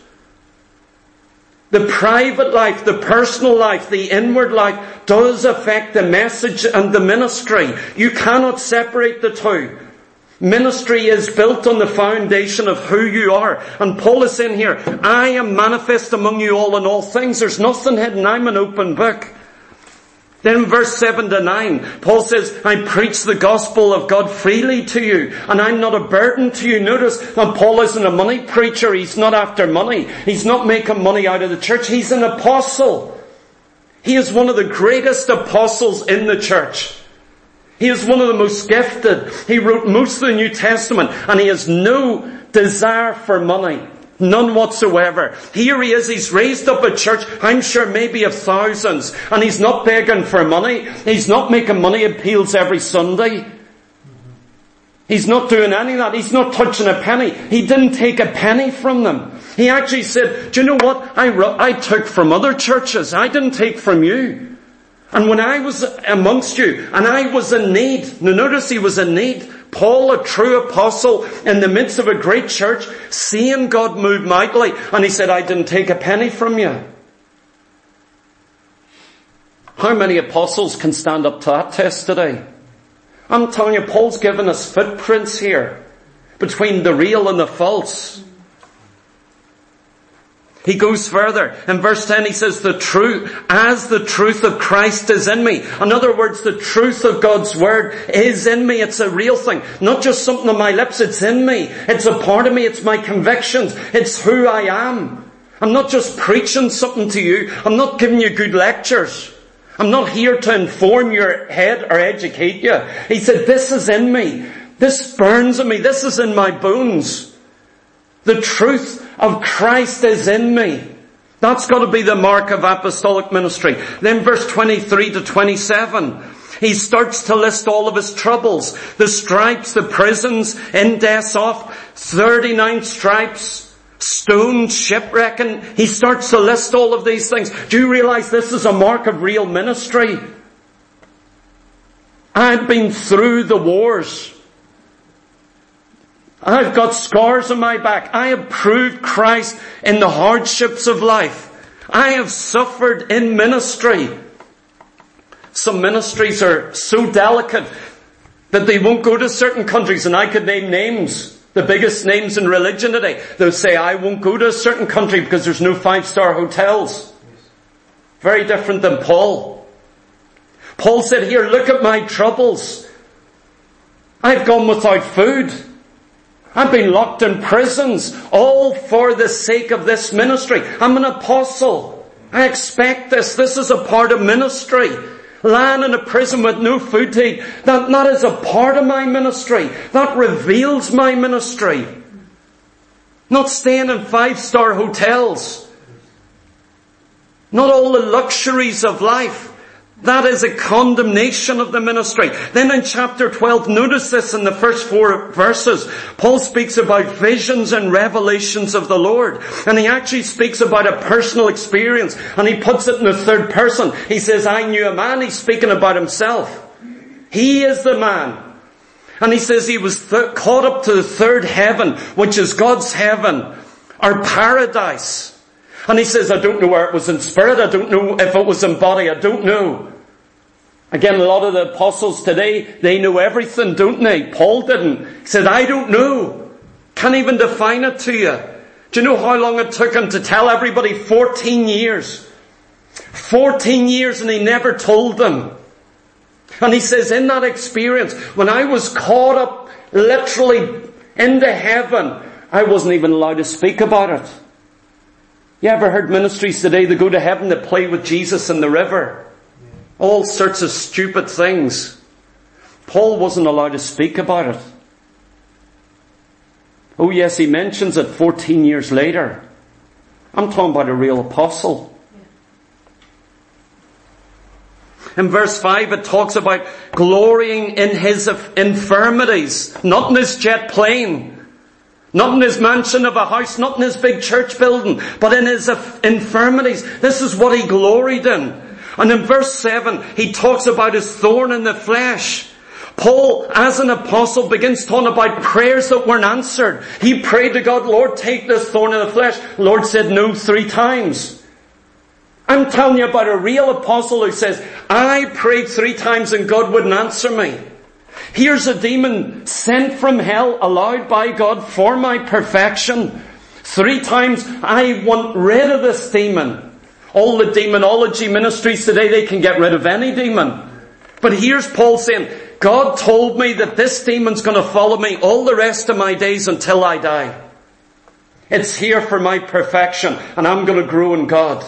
The private life, the personal life, the inward life does affect the message and the ministry. You cannot separate the two. Ministry is built on the foundation of who you are. And Paul is saying here, I am manifest among you all in all things. There's nothing hidden. I'm an open book. Then verse 7 to 9, Paul says, I preach the gospel of God freely to you, and I'm not a burden to you. Notice that Paul isn't a money preacher. He's not after money. He's not making money out of the church. He's an apostle. He is one of the greatest apostles in the church. He is one of the most gifted. He wrote most of the New Testament, and he has no desire for money. None whatsoever. Here he is, he's raised up a church, I'm sure maybe of thousands, and he's not begging for money. He's not making money appeals every Sunday. He's not doing any of that. He's not touching a penny. He didn't take a penny from them. He actually said, do you know what? I took from other churches. I didn't take from you. And when I was amongst you, and I was in need, now notice he was in need. Paul, a true apostle, in the midst of a great church, seeing God move mightily, and he said, I didn't take a penny from you. How many apostles can stand up to that test today? I'm telling you, Paul's given us footprints here between the real and the false. He goes further. In verse 10 he says, the truth of Christ is in me. In other words, the truth of God's Word is in me. It's a real thing. Not just something on my lips, it's in me. It's a part of me. It's my convictions. It's who I am. I'm not just preaching something to you. I'm not giving you good lectures. I'm not here to inform your head or educate you. He said, this is in me. This burns in me. This is in my bones. The truth of Christ is in me. That's got to be the mark of apostolic ministry. Then verse 23 to 27, he starts to list all of his troubles. The stripes, the prisons, in death's off, 39 stripes, stoned, shipwrecking. He starts to list all of these things. Do you realize this is a mark of real ministry? I've been through the wars. I've got scars on my back. I have proved Christ in the hardships of life. I have suffered in ministry. Some ministries are so delicate that they won't go to certain countries, and I could name names, the biggest names in religion today. They'll say, I won't go to a certain country because there's no 5-star hotels. Very different than Paul. Paul said, here, look at my troubles. I've gone without food. I've been locked in prisons, all for the sake of this ministry. I'm an apostle. I expect this. This is a part of ministry. Lying in a prison with no food to eat, that is a part of my ministry. That reveals my ministry. Not staying in 5-star hotels. Not all the luxuries of life. That is a condemnation of the ministry. Then in chapter 12, notice this in the first 4 verses. Paul speaks about visions and revelations of the Lord. And he actually speaks about a personal experience. And he puts it in the third person. He says, I knew a man. He's speaking about himself. He is the man. And he says he was caught up to the third heaven, which is God's heaven, our paradise. And he says, I don't know where it was in spirit. I don't know if it was in body. I don't know. Again, a lot of the apostles today, they know everything, don't they? Paul didn't. He said, I don't know. Can't even define it to you. Do you know how long it took him to tell everybody? 14 years. 14 years, and he never told them. And he says, in that experience, when I was caught up literally into heaven, I wasn't even allowed to speak about it. You ever heard ministries today that go to heaven that play with Jesus in the river? All sorts of stupid things. Paul wasn't allowed to speak about it. Oh yes, he mentions it 14 years later. I'm talking about a real apostle. In verse 5 it talks about glorying in his infirmities. Not in his jet plane. Not in his mansion of a house, not in his big church building, but in his infirmities. This is what he gloried in. And in verse 7, he talks about his thorn in the flesh. Paul, as an apostle, begins talking about prayers that weren't answered. He prayed to God, Lord, take this thorn in the flesh. The Lord said no 3 times. I'm telling you about a real apostle who says, I prayed 3 times and God wouldn't answer me. Here's a demon sent from hell, allowed by God for my perfection. 3 times, I want rid of this demon. All the demonology ministries today, they can get rid of any demon. But here's Paul saying, God told me that this demon's going to follow me all the rest of my days until I die. It's here for my perfection, and I'm going to grow in God.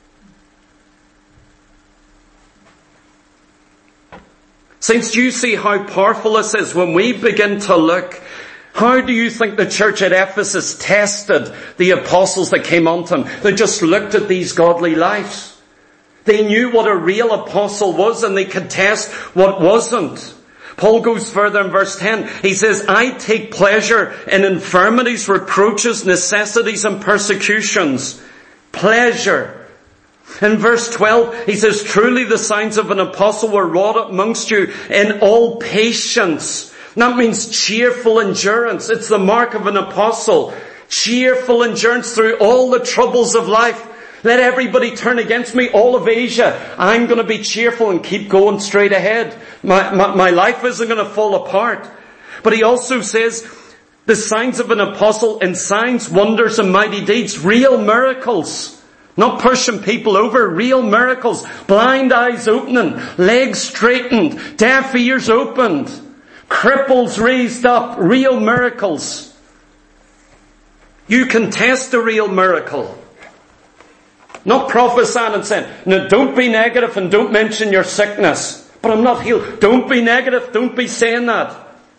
Saints, do you see how powerful this is when we begin to look? How do you think the church at Ephesus tested the apostles that came unto them? They just looked at these godly lives. They knew what a real apostle was, and they could test what wasn't. Paul goes further in verse 10. He says, I take pleasure in infirmities, reproaches, necessities, and persecutions. Pleasure. In verse 12, he says, truly the signs of an apostle were wrought amongst you in all patience. That means cheerful endurance. It's the mark of an apostle. Cheerful endurance through all the troubles of life. Let everybody turn against me, all of Asia. I'm going to be cheerful and keep going straight ahead. My life isn't going to fall apart. But he also says, the signs of an apostle in signs, wonders, and mighty deeds. Real miracles. Not pushing people over, real miracles. Blind eyes opening, legs straightened, deaf ears opened, cripples raised up, real miracles. You can test a real miracle. Not prophesying and saying, no, don't be negative and don't mention your sickness. But I'm not healed. Don't be negative, don't be saying that.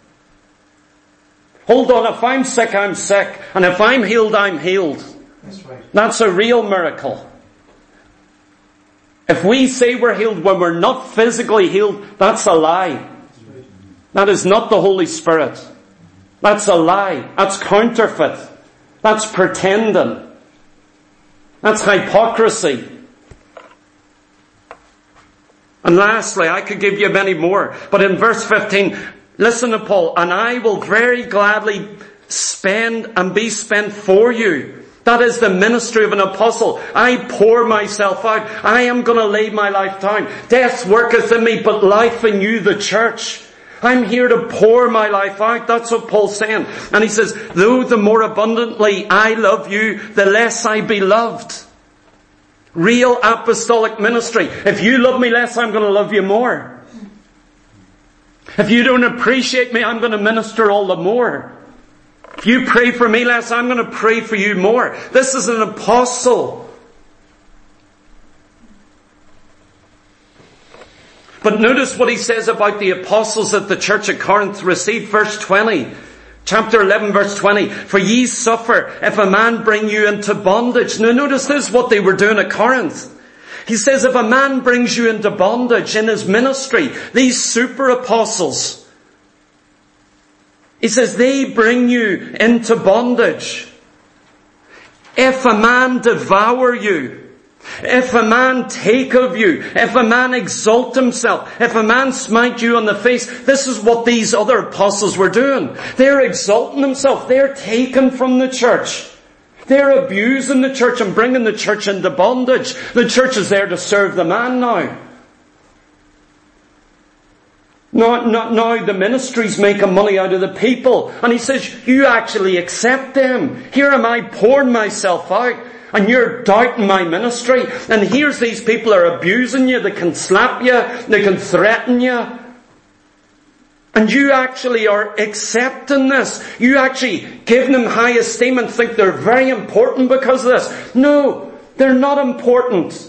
Hold on, if I'm sick, I'm sick. And if I'm healed, I'm healed. That's right. That's a real miracle. If we say we're healed when we're not physically healed, that's a lie. That is not the Holy Spirit. That's a lie. That's counterfeit. That's pretending. That's hypocrisy. And lastly, I could give you many more, but in verse 15, listen to Paul, and I will very gladly spend and be spent for you. That is the ministry of an apostle. I pour myself out. I am going to lay my life down. Death worketh in me, but life in you, the church. I'm here to pour my life out. That's what Paul's saying. And he says, though the more abundantly I love you, the less I be loved. Real apostolic ministry. If you love me less, I'm going to love you more. If you don't appreciate me, I'm going to minister all the more. If you pray for me less, I'm going to pray for you more. This is an apostle. But notice what he says about the apostles that the church at Corinth received. Verse 20. Chapter 11 verse 20. For ye suffer if a man bring you into bondage. Now notice this is what they were doing at Corinth. He says if a man brings you into bondage in his ministry, these super apostles, he says they bring you into bondage. If a man devour you, if a man take of you, if a man exalt himself, if a man smite you on the face, this is what these other apostles were doing. They're exalting themselves. They're taken from the church. They're abusing the church and bringing the church into bondage. The church is there to serve the man now. Now the ministry's making money out of the people. And he says, you actually accept them. Here am I pouring myself out. And you're doubting my ministry. And here's these people are abusing you. They can slap you. They can threaten you. And you actually are accepting this. You actually give them high esteem and think they're very important because of this. No, they're not important.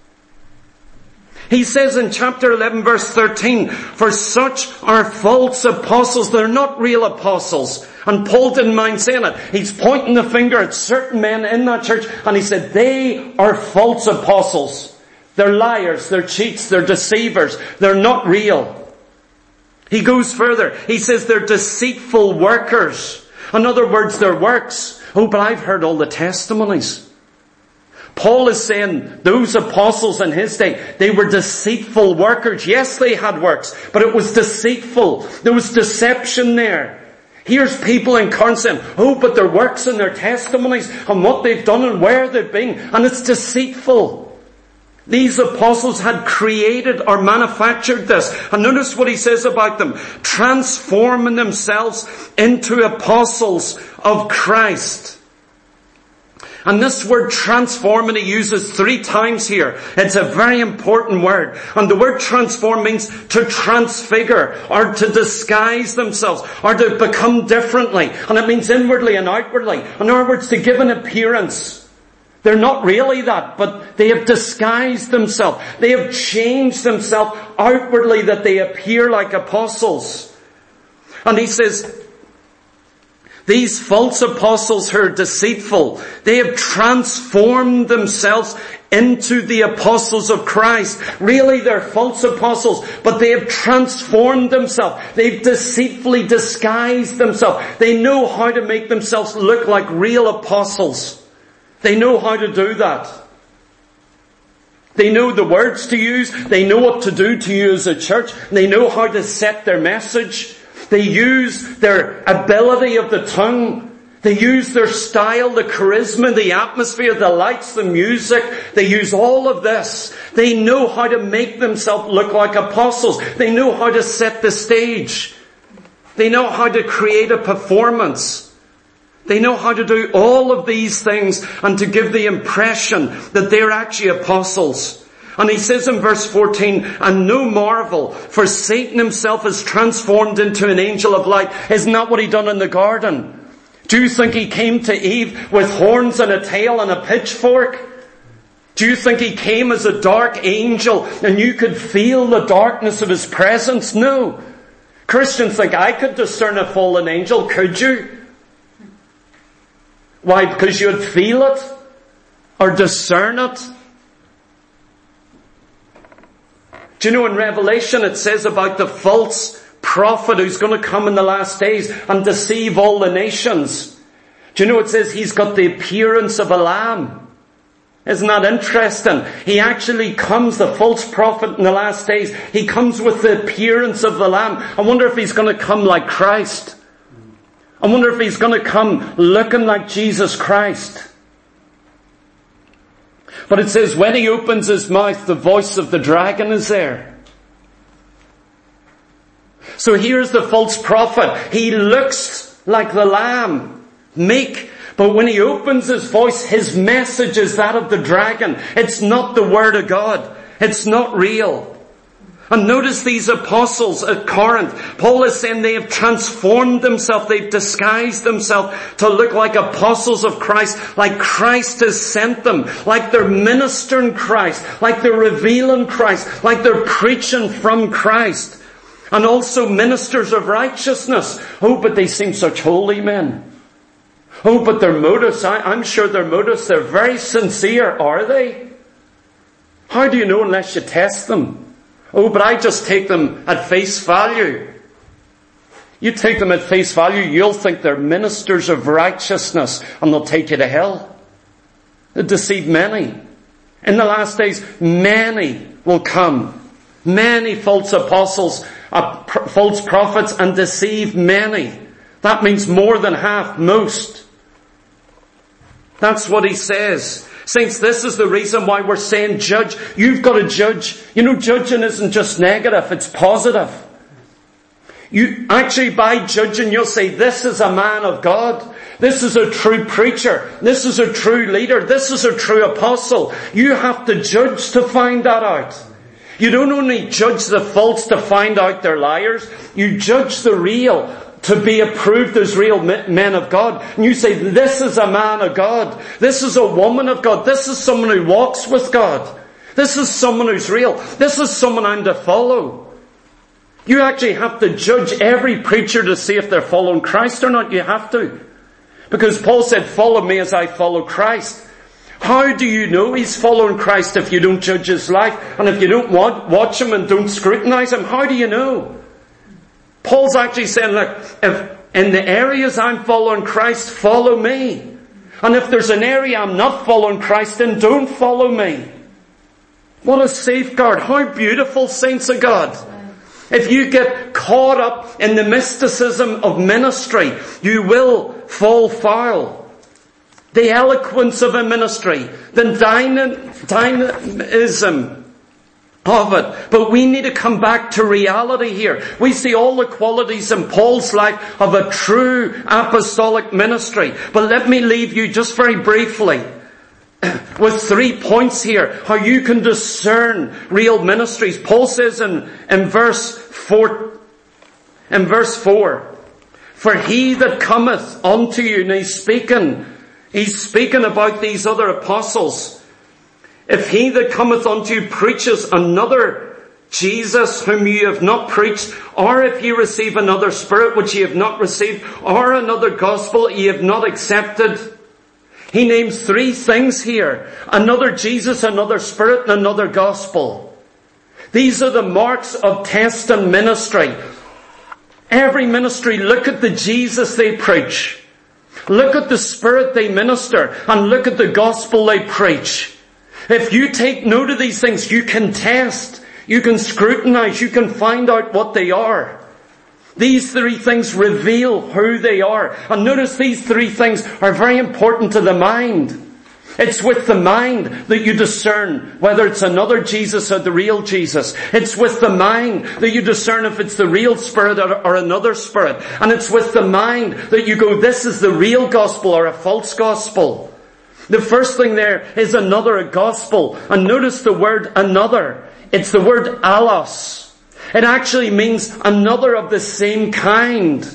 He says in chapter 11 verse 13, for such are false apostles. They're not real apostles. And Paul didn't mind saying it. He's pointing the finger at certain men in that church and he said, they are false apostles. They're liars, they're cheats, they're deceivers. They're not real. He goes further. He says they're deceitful workers. In other words, their works. Oh, but I've heard all the testimonies. Paul is saying those apostles in his day, they were deceitful workers. Yes, they had works, but it was deceitful. There was deception there. Here's people in Corinth saying, oh, but their works and their testimonies and what they've done and where they've been, and it's deceitful. These apostles had created or manufactured this. And notice what he says about them. Transforming themselves into apostles of Christ. And this word transforming he uses 3 times here. It's a very important word. And the word transform means to transfigure or to disguise themselves or to become differently. And it means inwardly and outwardly. In other words, to give an appearance. They're not really that, but they have disguised themselves. They have changed themselves outwardly that they appear like apostles. And he says, these false apostles who are deceitful, they have transformed themselves into the apostles of Christ. Really, they're false apostles, but they have transformed themselves. They've deceitfully disguised themselves. They know how to make themselves look like real apostles. They know how to do that. They know the words to use. They know what to do to you as a church. They know how to set their message. They use their ability of the tongue. They use their style, the charisma, the atmosphere, the lights, the music. They use all of this. They know how to make themselves look like apostles. They know how to set the stage. They know how to create a performance. They know how to do all of these things and to give the impression that they're actually apostles. And he says in verse 14, and no marvel, for Satan himself is transformed into an angel of light. Isn't that what he done in the garden? Do you think he came to Eve with horns and a tail and a pitchfork? Do you think he came as a dark angel and you could feel the darkness of his presence? No. Christians think, I could discern a fallen angel. Could you? Why? Because you'd feel it or discern it. Do you know in Revelation it says about the false prophet who's going to come in the last days and deceive all the nations? Do you know it says he's got the appearance of a lamb? Isn't that interesting? He actually comes, the false prophet in the last days, he comes with the appearance of the lamb. I wonder if he's going to come like Christ. I wonder if he's going to come looking like Jesus Christ. But it says when he opens his mouth, the voice of the dragon is there. So here's the false prophet. He looks like the lamb, meek. But when he opens his voice, his message is that of the dragon. It's not the word of God. It's not real. And notice these apostles at Corinth. Paul is saying they have transformed themselves. They've disguised themselves to look like apostles of Christ. Like Christ has sent them. Like they're ministering Christ. Like they're revealing Christ. Like they're preaching from Christ. And also ministers of righteousness. Oh, but they seem such holy men. Oh, but their motives, I'm sure their motives, they're very sincere, are they? How do you know unless you test them? Oh, but I just take them at face value. You take them at face value, you'll think they're ministers of righteousness and they'll take you to hell. They deceive many. In the last days, many will come. Many false apostles, false prophets, and deceive many. That means more than half, most. That's what he says. Saints, this is the reason why we're saying judge. You've got to judge. You know, judging isn't just negative, it's positive. You actually, by judging, you'll say, this is a man of God. This is a true preacher. This is a true leader. This is a true apostle. You have to judge to find that out. You don't only judge the false to find out they're liars. You judge the real to be approved as real men of God. And you say, this is a man of God. This is a woman of God. This is someone who walks with God. This is someone who's real. This is someone I'm to follow. You actually have to judge every preacher to see if they're following Christ or not. You have to. Because Paul said, follow me as I follow Christ. How do you know he's following Christ if you don't judge his life? And if you don't watch him and don't scrutinize him, how do you know? Paul's actually saying, look, if in the areas I'm following Christ, follow me. And if there's an area I'm not following Christ in, don't follow me. What a safeguard. How beautiful, saints of God. If you get caught up in the mysticism of ministry, you will fall foul. The eloquence of a ministry, the dynamism of it. But we need to come back to reality here. We see all the qualities in Paul's life of a true apostolic ministry. But let me leave you just very briefly with 3 points here, how you can discern real ministries. Paul says in verse 4, for he that cometh unto you, and he's speaking about these other apostles. If he that cometh unto you preaches another Jesus whom ye have not preached, or if ye receive another spirit which ye have not received, or another gospel ye have not accepted. He names 3 things here. Another Jesus, another spirit, and another gospel. These are the marks of test and ministry. Every ministry, look at the Jesus they preach. Look at the spirit they minister, and look at the gospel they preach. If you take note of these things, you can test, you can scrutinize, you can find out what they are. These 3 things reveal who they are. And notice these 3 things are very important to the mind. It's with the mind that you discern whether it's another Jesus or the real Jesus. It's with the mind that you discern if it's the real spirit or another spirit. And it's with the mind that you go, this is the real gospel or a false gospel. The first thing there is another, a gospel. And notice the word another. It's the word allos. It actually means another of the same kind.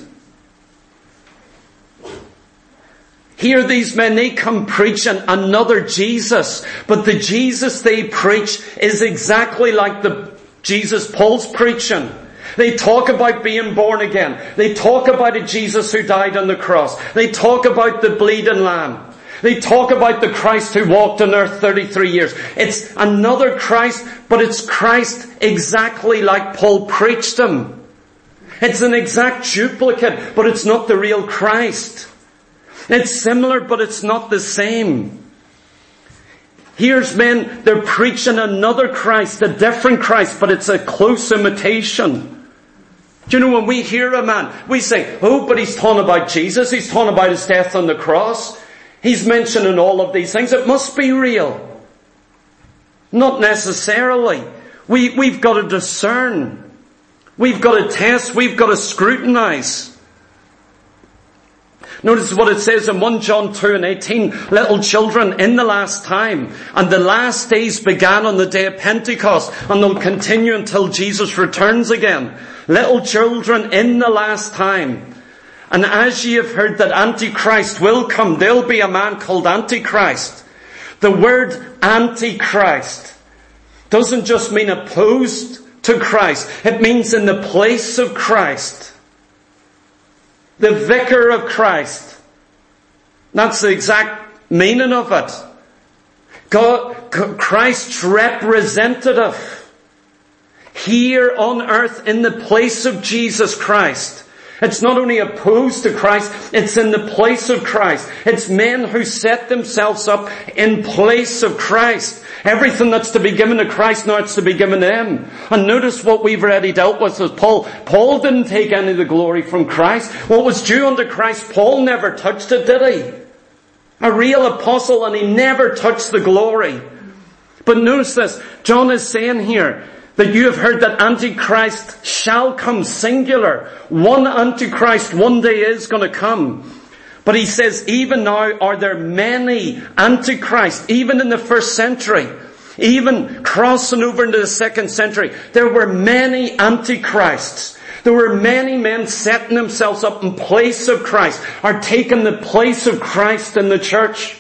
Here these men, they come preaching another Jesus. But the Jesus they preach is exactly like the Jesus Paul's preaching. They talk about being born again. They talk about a Jesus who died on the cross. They talk about the bleeding lamb. They talk about the Christ who walked on earth 33 years. It's another Christ, but it's Christ exactly like Paul preached him. It's an exact duplicate, but it's not the real Christ. It's similar, but it's not the same. Here's men, they're preaching another Christ, a different Christ, but it's a close imitation. Do you know, when we hear a man, we say, oh, but he's talking about Jesus, he's talking about his death on the cross. He's mentioning all of these things. It must be real. Not necessarily. We've got to discern. We've got to test. We've got to scrutinize. Notice what it says in 1 John 2:18, little children in the last time, and the last days began on the day of Pentecost, and they'll continue until Jesus returns again. Little children in the last time. And as ye have heard that Antichrist will come, there'll be a man called Antichrist. The word Antichrist doesn't just mean opposed to Christ. It means in the place of Christ. The vicar of Christ. That's the exact meaning of it. Christ's representative here on earth in the place of Jesus Christ. It's not only opposed to Christ, it's in the place of Christ. It's men who set themselves up in place of Christ. Everything that's to be given to Christ, now it's to be given to Him. And notice what we've already dealt with Paul. Paul didn't take any of the glory from Christ. What was due unto Christ, Paul never touched it, did he? A real apostle, and he never touched the glory. But notice this, John is saying here, that you have heard that Antichrist shall come, singular. One Antichrist one day is going to come. But he says, even now are there many Antichrists, even in the first century, even crossing over into the second century. There were many Antichrists. There were many men setting themselves up in place of Christ, or taking the place of Christ in the church.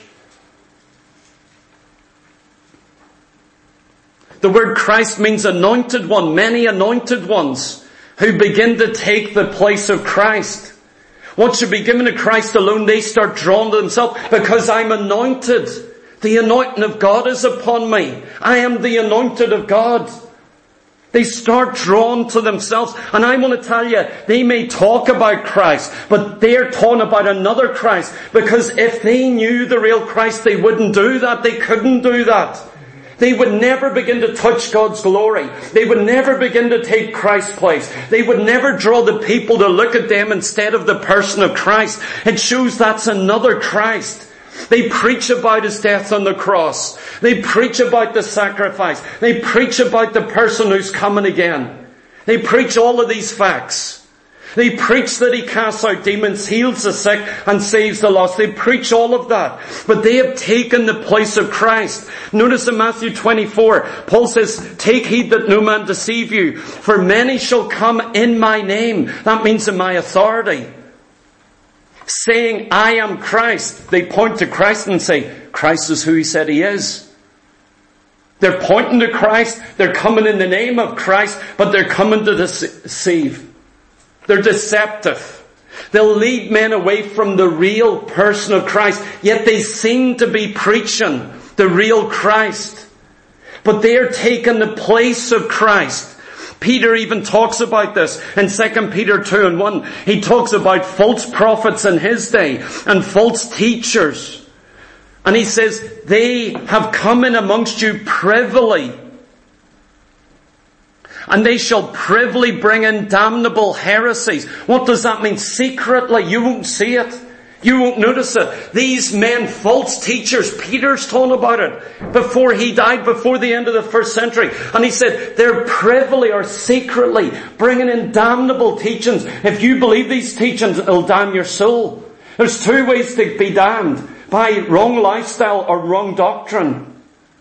The word Christ means anointed one, many anointed ones who begin to take the place of Christ. What should be given to Christ alone, they start drawn to themselves because I'm anointed. The anointing of God is upon me. I am the anointed of God. They start drawn to themselves. And I want to tell you, they may talk about Christ, but they're talking about another Christ. Because if they knew the real Christ, they wouldn't do that. They couldn't do that. They would never begin to touch God's glory. They would never begin to take Christ's place. They would never draw the people to look at them instead of the person of Christ. It shows that's another Christ. They preach about His death on the cross. They preach about the sacrifice. They preach about the person who's coming again. They preach all of these facts. They preach that He casts out demons, heals the sick, and saves the lost. They preach all of that. But they have taken the place of Christ. Notice in Matthew 24, Paul says, take heed that no man deceive you, for many shall come in my name. That means in my authority. Saying, I am Christ. They point to Christ and say, Christ is who He said He is. They're pointing to Christ. They're coming in the name of Christ, but they're coming to deceive. They're deceptive. They'll lead men away from the real person of Christ, yet they seem to be preaching the real Christ. But they're taking the place of Christ. Peter even talks about this in 2 Peter 2:1. He talks about false prophets in his day and false teachers. And he says, they have come in amongst you privily. And they shall privily bring in damnable heresies. What does that mean? Secretly. You won't see it. You won't notice it. These men, false teachers, Peter's talking about it before he died, before the end of the first century. And he said, they're privily or secretly bringing in damnable teachings. If you believe these teachings, it'll damn your soul. There's two ways to be damned. By wrong lifestyle or wrong doctrine.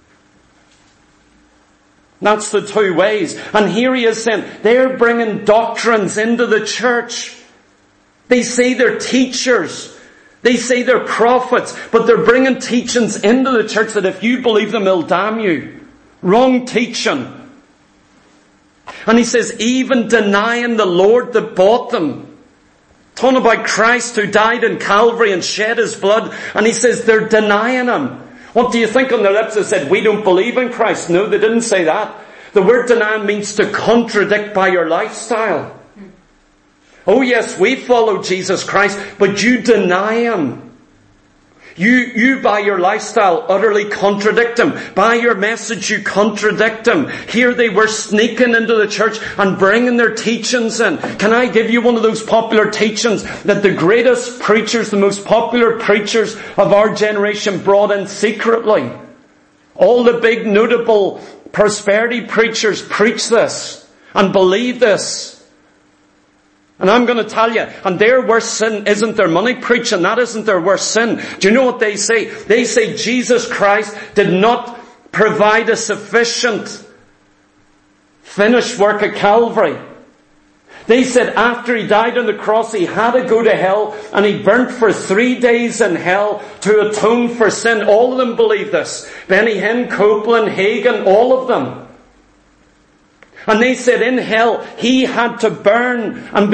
That's the two ways. And here he is saying, they're bringing doctrines into the church. They say they're teachers. They say they're prophets. But they're bringing teachings into the church that if you believe them, they'll damn you. Wrong teaching. And he says, even denying the Lord that bought them. Talking about Christ who died in Calvary and shed His blood. And he says they're denying Him. What do you think on their lips? They said, we don't believe in Christ. No, they didn't say that. The word deny means to contradict by your lifestyle. Oh yes, we follow Jesus Christ, but you deny Him. You by your lifestyle utterly contradict Him. By your message you contradict Him. Here they were sneaking into the church and bringing their teachings in. Can I give you one of those popular teachings that the greatest preachers, the most popular preachers of our generation brought in secretly? All the big notable prosperity preachers preach this and believe this. And I'm going to tell you, and their worst sin isn't their money preaching. That isn't their worst sin. Do you know what they say? They say Jesus Christ did not provide a sufficient finished work at Calvary. They said after he died on the cross, he had to go to hell, and he burnt for 3 days in hell to atone for sin. All of them believe this. Benny Hinn, Copeland, Hagen, all of them. And they said in hell, he had to burn and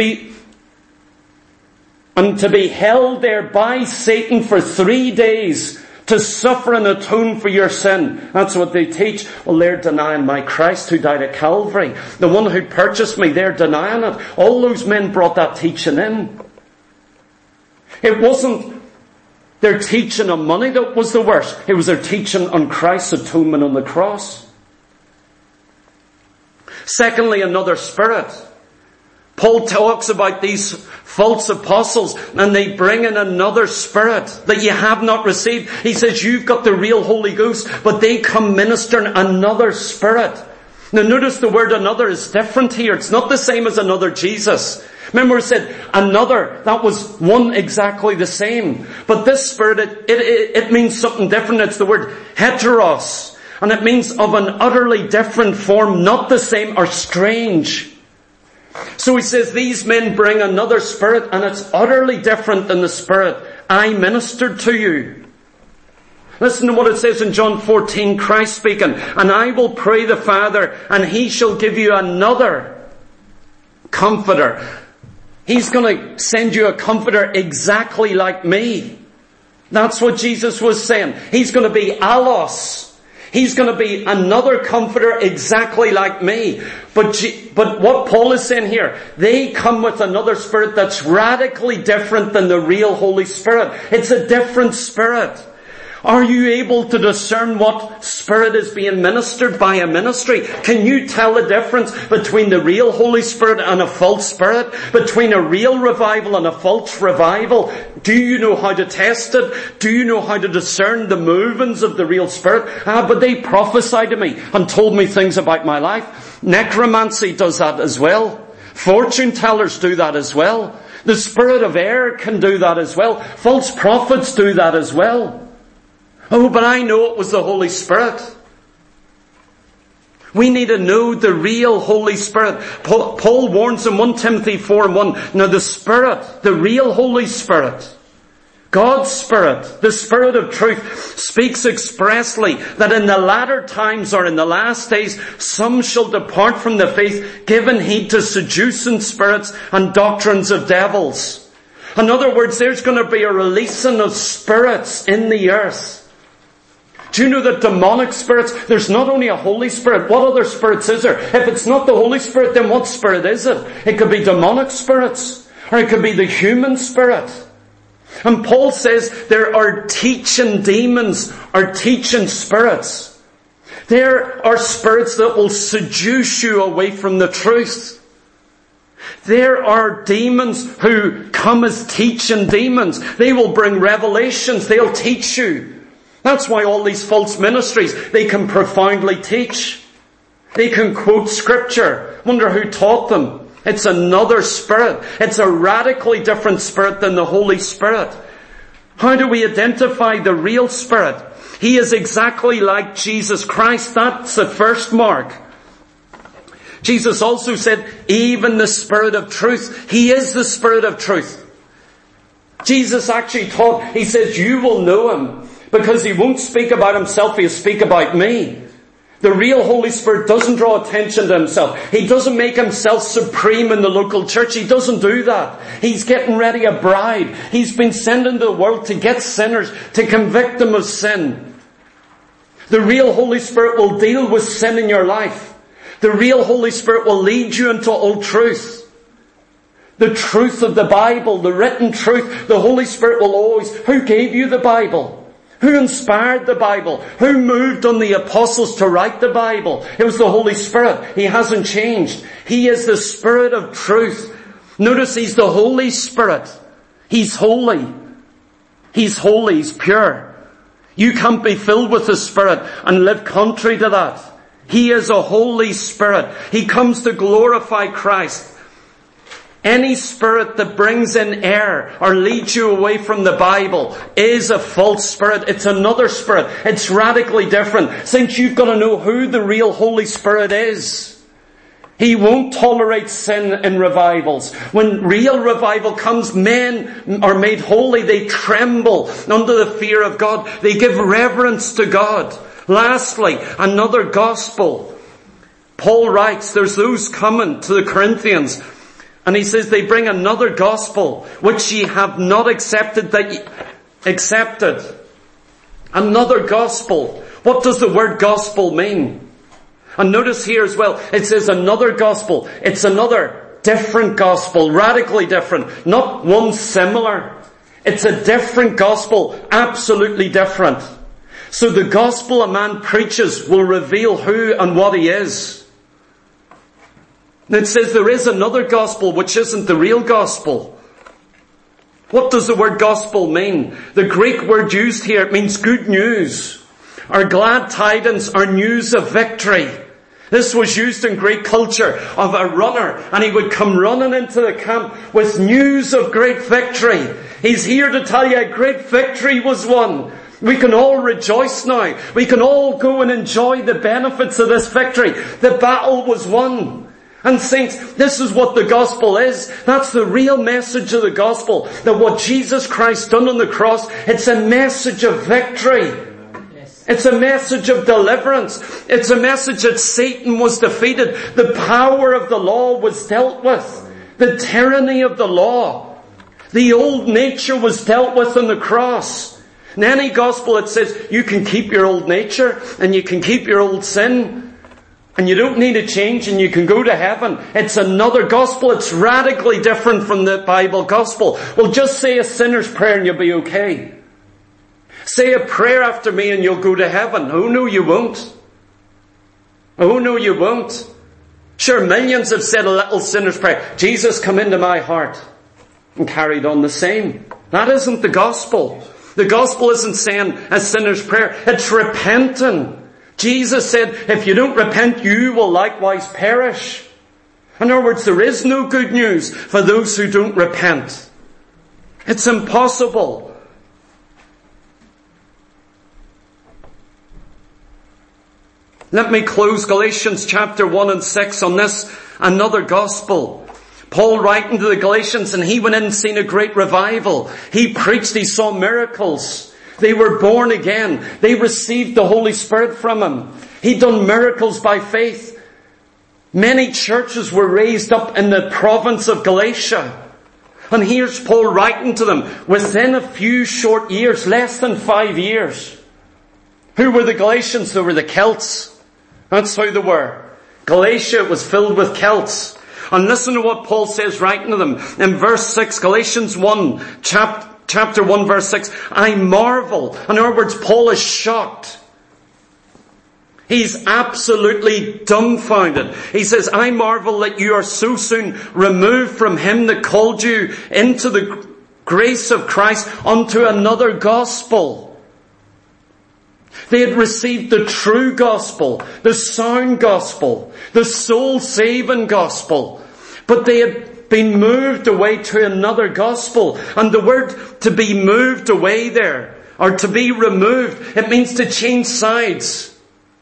to be held there by Satan for 3 days to suffer and atone for your sin. That's what they teach. Well, they're denying my Christ who died at Calvary. The one who purchased me, they're denying it. All those men brought that teaching in. It wasn't their teaching on money that was the worst. It was their teaching on Christ's atonement on the cross. Secondly, another spirit. Paul talks about these false apostles, and they bring in another spirit that you have not received. He says you've got the real Holy Ghost, but they come ministering another spirit. Now notice the word another is different here. It's not the same as another Jesus. Remember it said another, that was one exactly the same. But this spirit, it means something different. It's the word heteros. And it means of an utterly different form, not the same or strange. So he says these men bring another spirit, and it's utterly different than the spirit I ministered to you. Listen to what it says in John 14, Christ speaking. And I will pray the Father, and he shall give you another comforter. He's going to send you a comforter exactly like me. That's what Jesus was saying. He's going to be allos. He's going to be another comforter exactly like me. But what Paul is saying here, they come with another spirit that's radically different than the real Holy Spirit. It's a different spirit. Are you able to discern what spirit is being ministered by a ministry? Can you tell the difference between the real Holy Spirit and a false spirit? Between a real revival and a false revival? Do you know how to test it? Do you know how to discern the movements of the real spirit? But they prophesied to me and told me things about my life. Necromancy does that as well. Fortune tellers do that as well. The spirit of error can do that as well. False prophets do that as well. Oh, but I know it was the Holy Spirit. We need to know the real Holy Spirit. Paul warns in 1 Timothy 4:1. Now the Spirit, the real Holy Spirit, God's Spirit, the Spirit of truth, speaks expressly that in the latter times or in the last days, some shall depart from the faith, giving heed to seducing spirits and doctrines of devils. In other words, there's going to be a releasing of spirits in the earth. Do you know that demonic spirits, there's not only a Holy Spirit, what other spirits is there? If it's not the Holy Spirit, then what spirit is it? It could be demonic spirits, or it could be the human spirit. And Paul says there are teaching demons, or teaching spirits. There are spirits that will seduce you away from the truth. There are demons who come as teaching demons. They will bring revelations. They'll teach you. That's why all these false ministries, they can profoundly teach. They can quote scripture. Wonder who taught them. It's another spirit. It's a radically different spirit than the Holy Spirit. How do we identify the real Spirit? He is exactly like Jesus Christ. That's the first mark. Jesus also said, even the Spirit of truth. He is the Spirit of truth. Jesus actually taught, he says, you will know him. Because he won't speak about himself, he'll speak about me. The real Holy Spirit doesn't draw attention to himself. He doesn't make himself supreme in the local church. He doesn't do that. He's getting ready a bride. He's been sent into the world to get sinners, to convict them of sin. The real Holy Spirit will deal with sin in your life. The real Holy Spirit will lead you into all truth. The truth of the Bible, the written truth. The Holy Spirit will always, who gave you the Bible? Who inspired the Bible? Who moved on the apostles to write the Bible? It was the Holy Spirit. He hasn't changed. He is the Spirit of truth. Notice he's the Holy Spirit. He's holy. He's holy. He's pure. You can't be filled with the Spirit and live contrary to that. He is a Holy Spirit. He comes to glorify Christ. Any spirit that brings in error or leads you away from the Bible is a false spirit. It's another spirit. It's radically different. Since you've got to know who the real Holy Spirit is. He won't tolerate sin in revivals. When real revival comes, men are made holy. They tremble under the fear of God. They give reverence to God. Lastly, another gospel. Paul writes, there's those coming to the Corinthians, and he says they bring another gospel which ye have not accepted that ye accepted. Another gospel. What does the word gospel mean? And notice here as well, it says another gospel. It's another different gospel, radically different. Not one similar. It's a different gospel, absolutely different. So the gospel a man preaches will reveal who and what he is. And it says there is another gospel which isn't the real gospel. What does the word gospel mean? The Greek word used here, it means good news. Or glad tidings or news of victory. This was used in Greek culture of a runner, and he would come running into the camp with news of great victory. He's here to tell you a great victory was won. We can all rejoice now. We can all go and enjoy the benefits of this victory. The battle was won. And saints, this is what the gospel is. That's the real message of the gospel. That what Jesus Christ done on the cross, it's a message of victory. It's a message of deliverance. It's a message that Satan was defeated. The power of the law was dealt with. The tyranny of the law. The old nature was dealt with on the cross. In any gospel it says you can keep your old nature and you can keep your old sin and you don't need to change and you can go to heaven. It's another gospel. It's radically different from the Bible gospel. Well, just say a sinner's prayer and you'll be okay. Say a prayer after me and you'll go to heaven. Oh no, you won't. Oh no, you won't. Sure, millions have said a little sinner's prayer. Jesus, come into my heart. And carried on the same. That isn't the gospel. The gospel isn't saying a sinner's prayer. It's repenting. Jesus said, if you don't repent, you will likewise perish. In other words, there is no good news for those who don't repent. It's impossible. Let me close Galatians chapter 1 and 6 on this, another gospel. Paul writing to the Galatians, and he went in and seen a great revival. He preached, he saw miracles. They were born again. They received the Holy Spirit from him. He'd done miracles by faith. Many churches were raised up in the province of Galatia. And here's Paul writing to them within a few short years, less than 5 years. Who were the Galatians? They were the Celts. That's how they were. Galatia was filled with Celts. And listen to what Paul says writing to them. In verse 6, Galatians 1, chapter 1 verse 6. I marvel. In other words, Paul is shocked. He's absolutely dumbfounded. He says, I marvel that you are so soon removed from him that called you into the grace of Christ unto another gospel. They had received the true gospel, the sound gospel, the soul-saving gospel. But they had been moved away to another gospel. And the word to be moved away there, or to be removed, it means to change sides.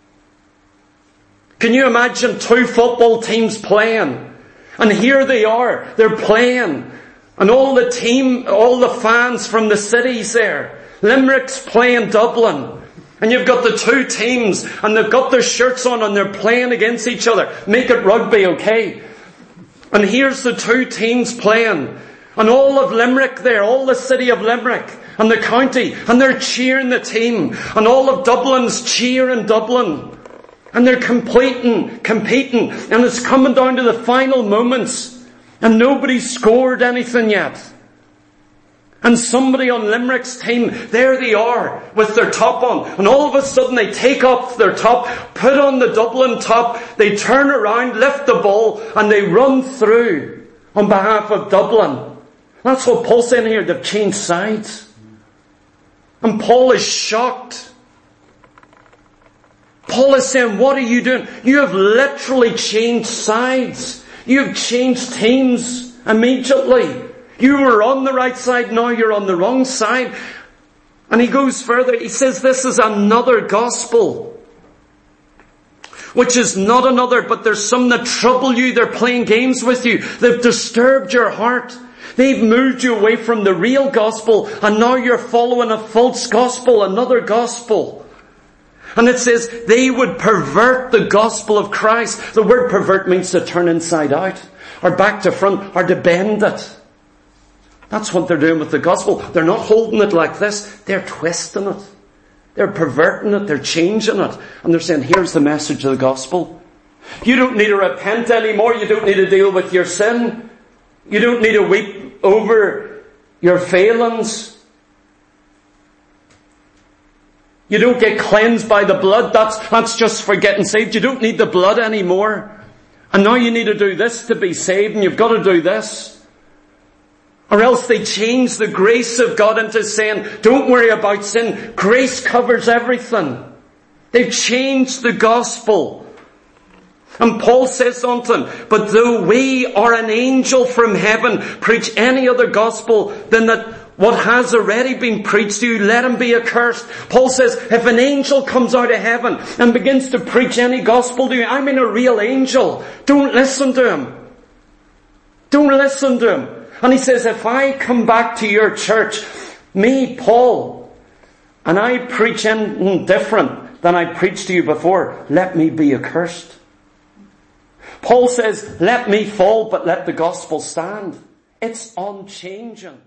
Can you imagine 2 football teams playing? And here they are, they're playing. And all the fans from the cities there. Limerick's playing Dublin. And you've got the 2 teams, and they've got their shirts on, and they're playing against each other. Make it rugby, okay? And here's the 2 teams playing. And all of Limerick there, all the city of Limerick, and the county, and they're cheering the team. And all of Dublin's cheering Dublin. And they're competing, and it's coming down to the final moments. And nobody's scored anything yet. And somebody on Limerick's team, there they are with their top on. And all of a sudden they take off their top, put on the Dublin top, they turn around, lift the ball, and they run through on behalf of Dublin. That's what Paul's saying here, they've changed sides. And Paul is shocked. Paul is saying, what are you doing? You have literally changed sides. You have changed teams. immediately. You were on the right side, now you're on the wrong side. And he goes further, he says this is another gospel. Which is not another, but there's some that trouble you, they're playing games with you, they've disturbed your heart. They've moved you away from the real gospel, and now you're following a false gospel, another gospel. And it says they would pervert the gospel of Christ. The word pervert means to turn inside out, or back to front, or to bend it. That's what they're doing with the gospel. They're not holding it like this, they're twisting it. They're perverting it, they're changing it. And they're saying, here's the message of the gospel. You don't need to repent anymore, you don't need to deal with your sin. You don't need to weep over your failings. You don't get cleansed by the blood. That's just for getting saved. You don't need the blood anymore. And now you need to do this to be saved, and you've got to do this. Or else they change the grace of God into saying, don't worry about sin. Grace covers everything. They've changed the gospel. And Paul says unto them, but though we or an angel from heaven preach any other gospel than that what has already been preached to you, let him be accursed. Paul says, if an angel comes out of heaven and begins to preach any gospel to you, I mean a real angel, don't listen to him. Don't listen to him. And he says, if I come back to your church, me, Paul, and I preach anything different than I preached to you before, let me be accursed. Paul says, let me fall, but let the gospel stand. It's unchanging.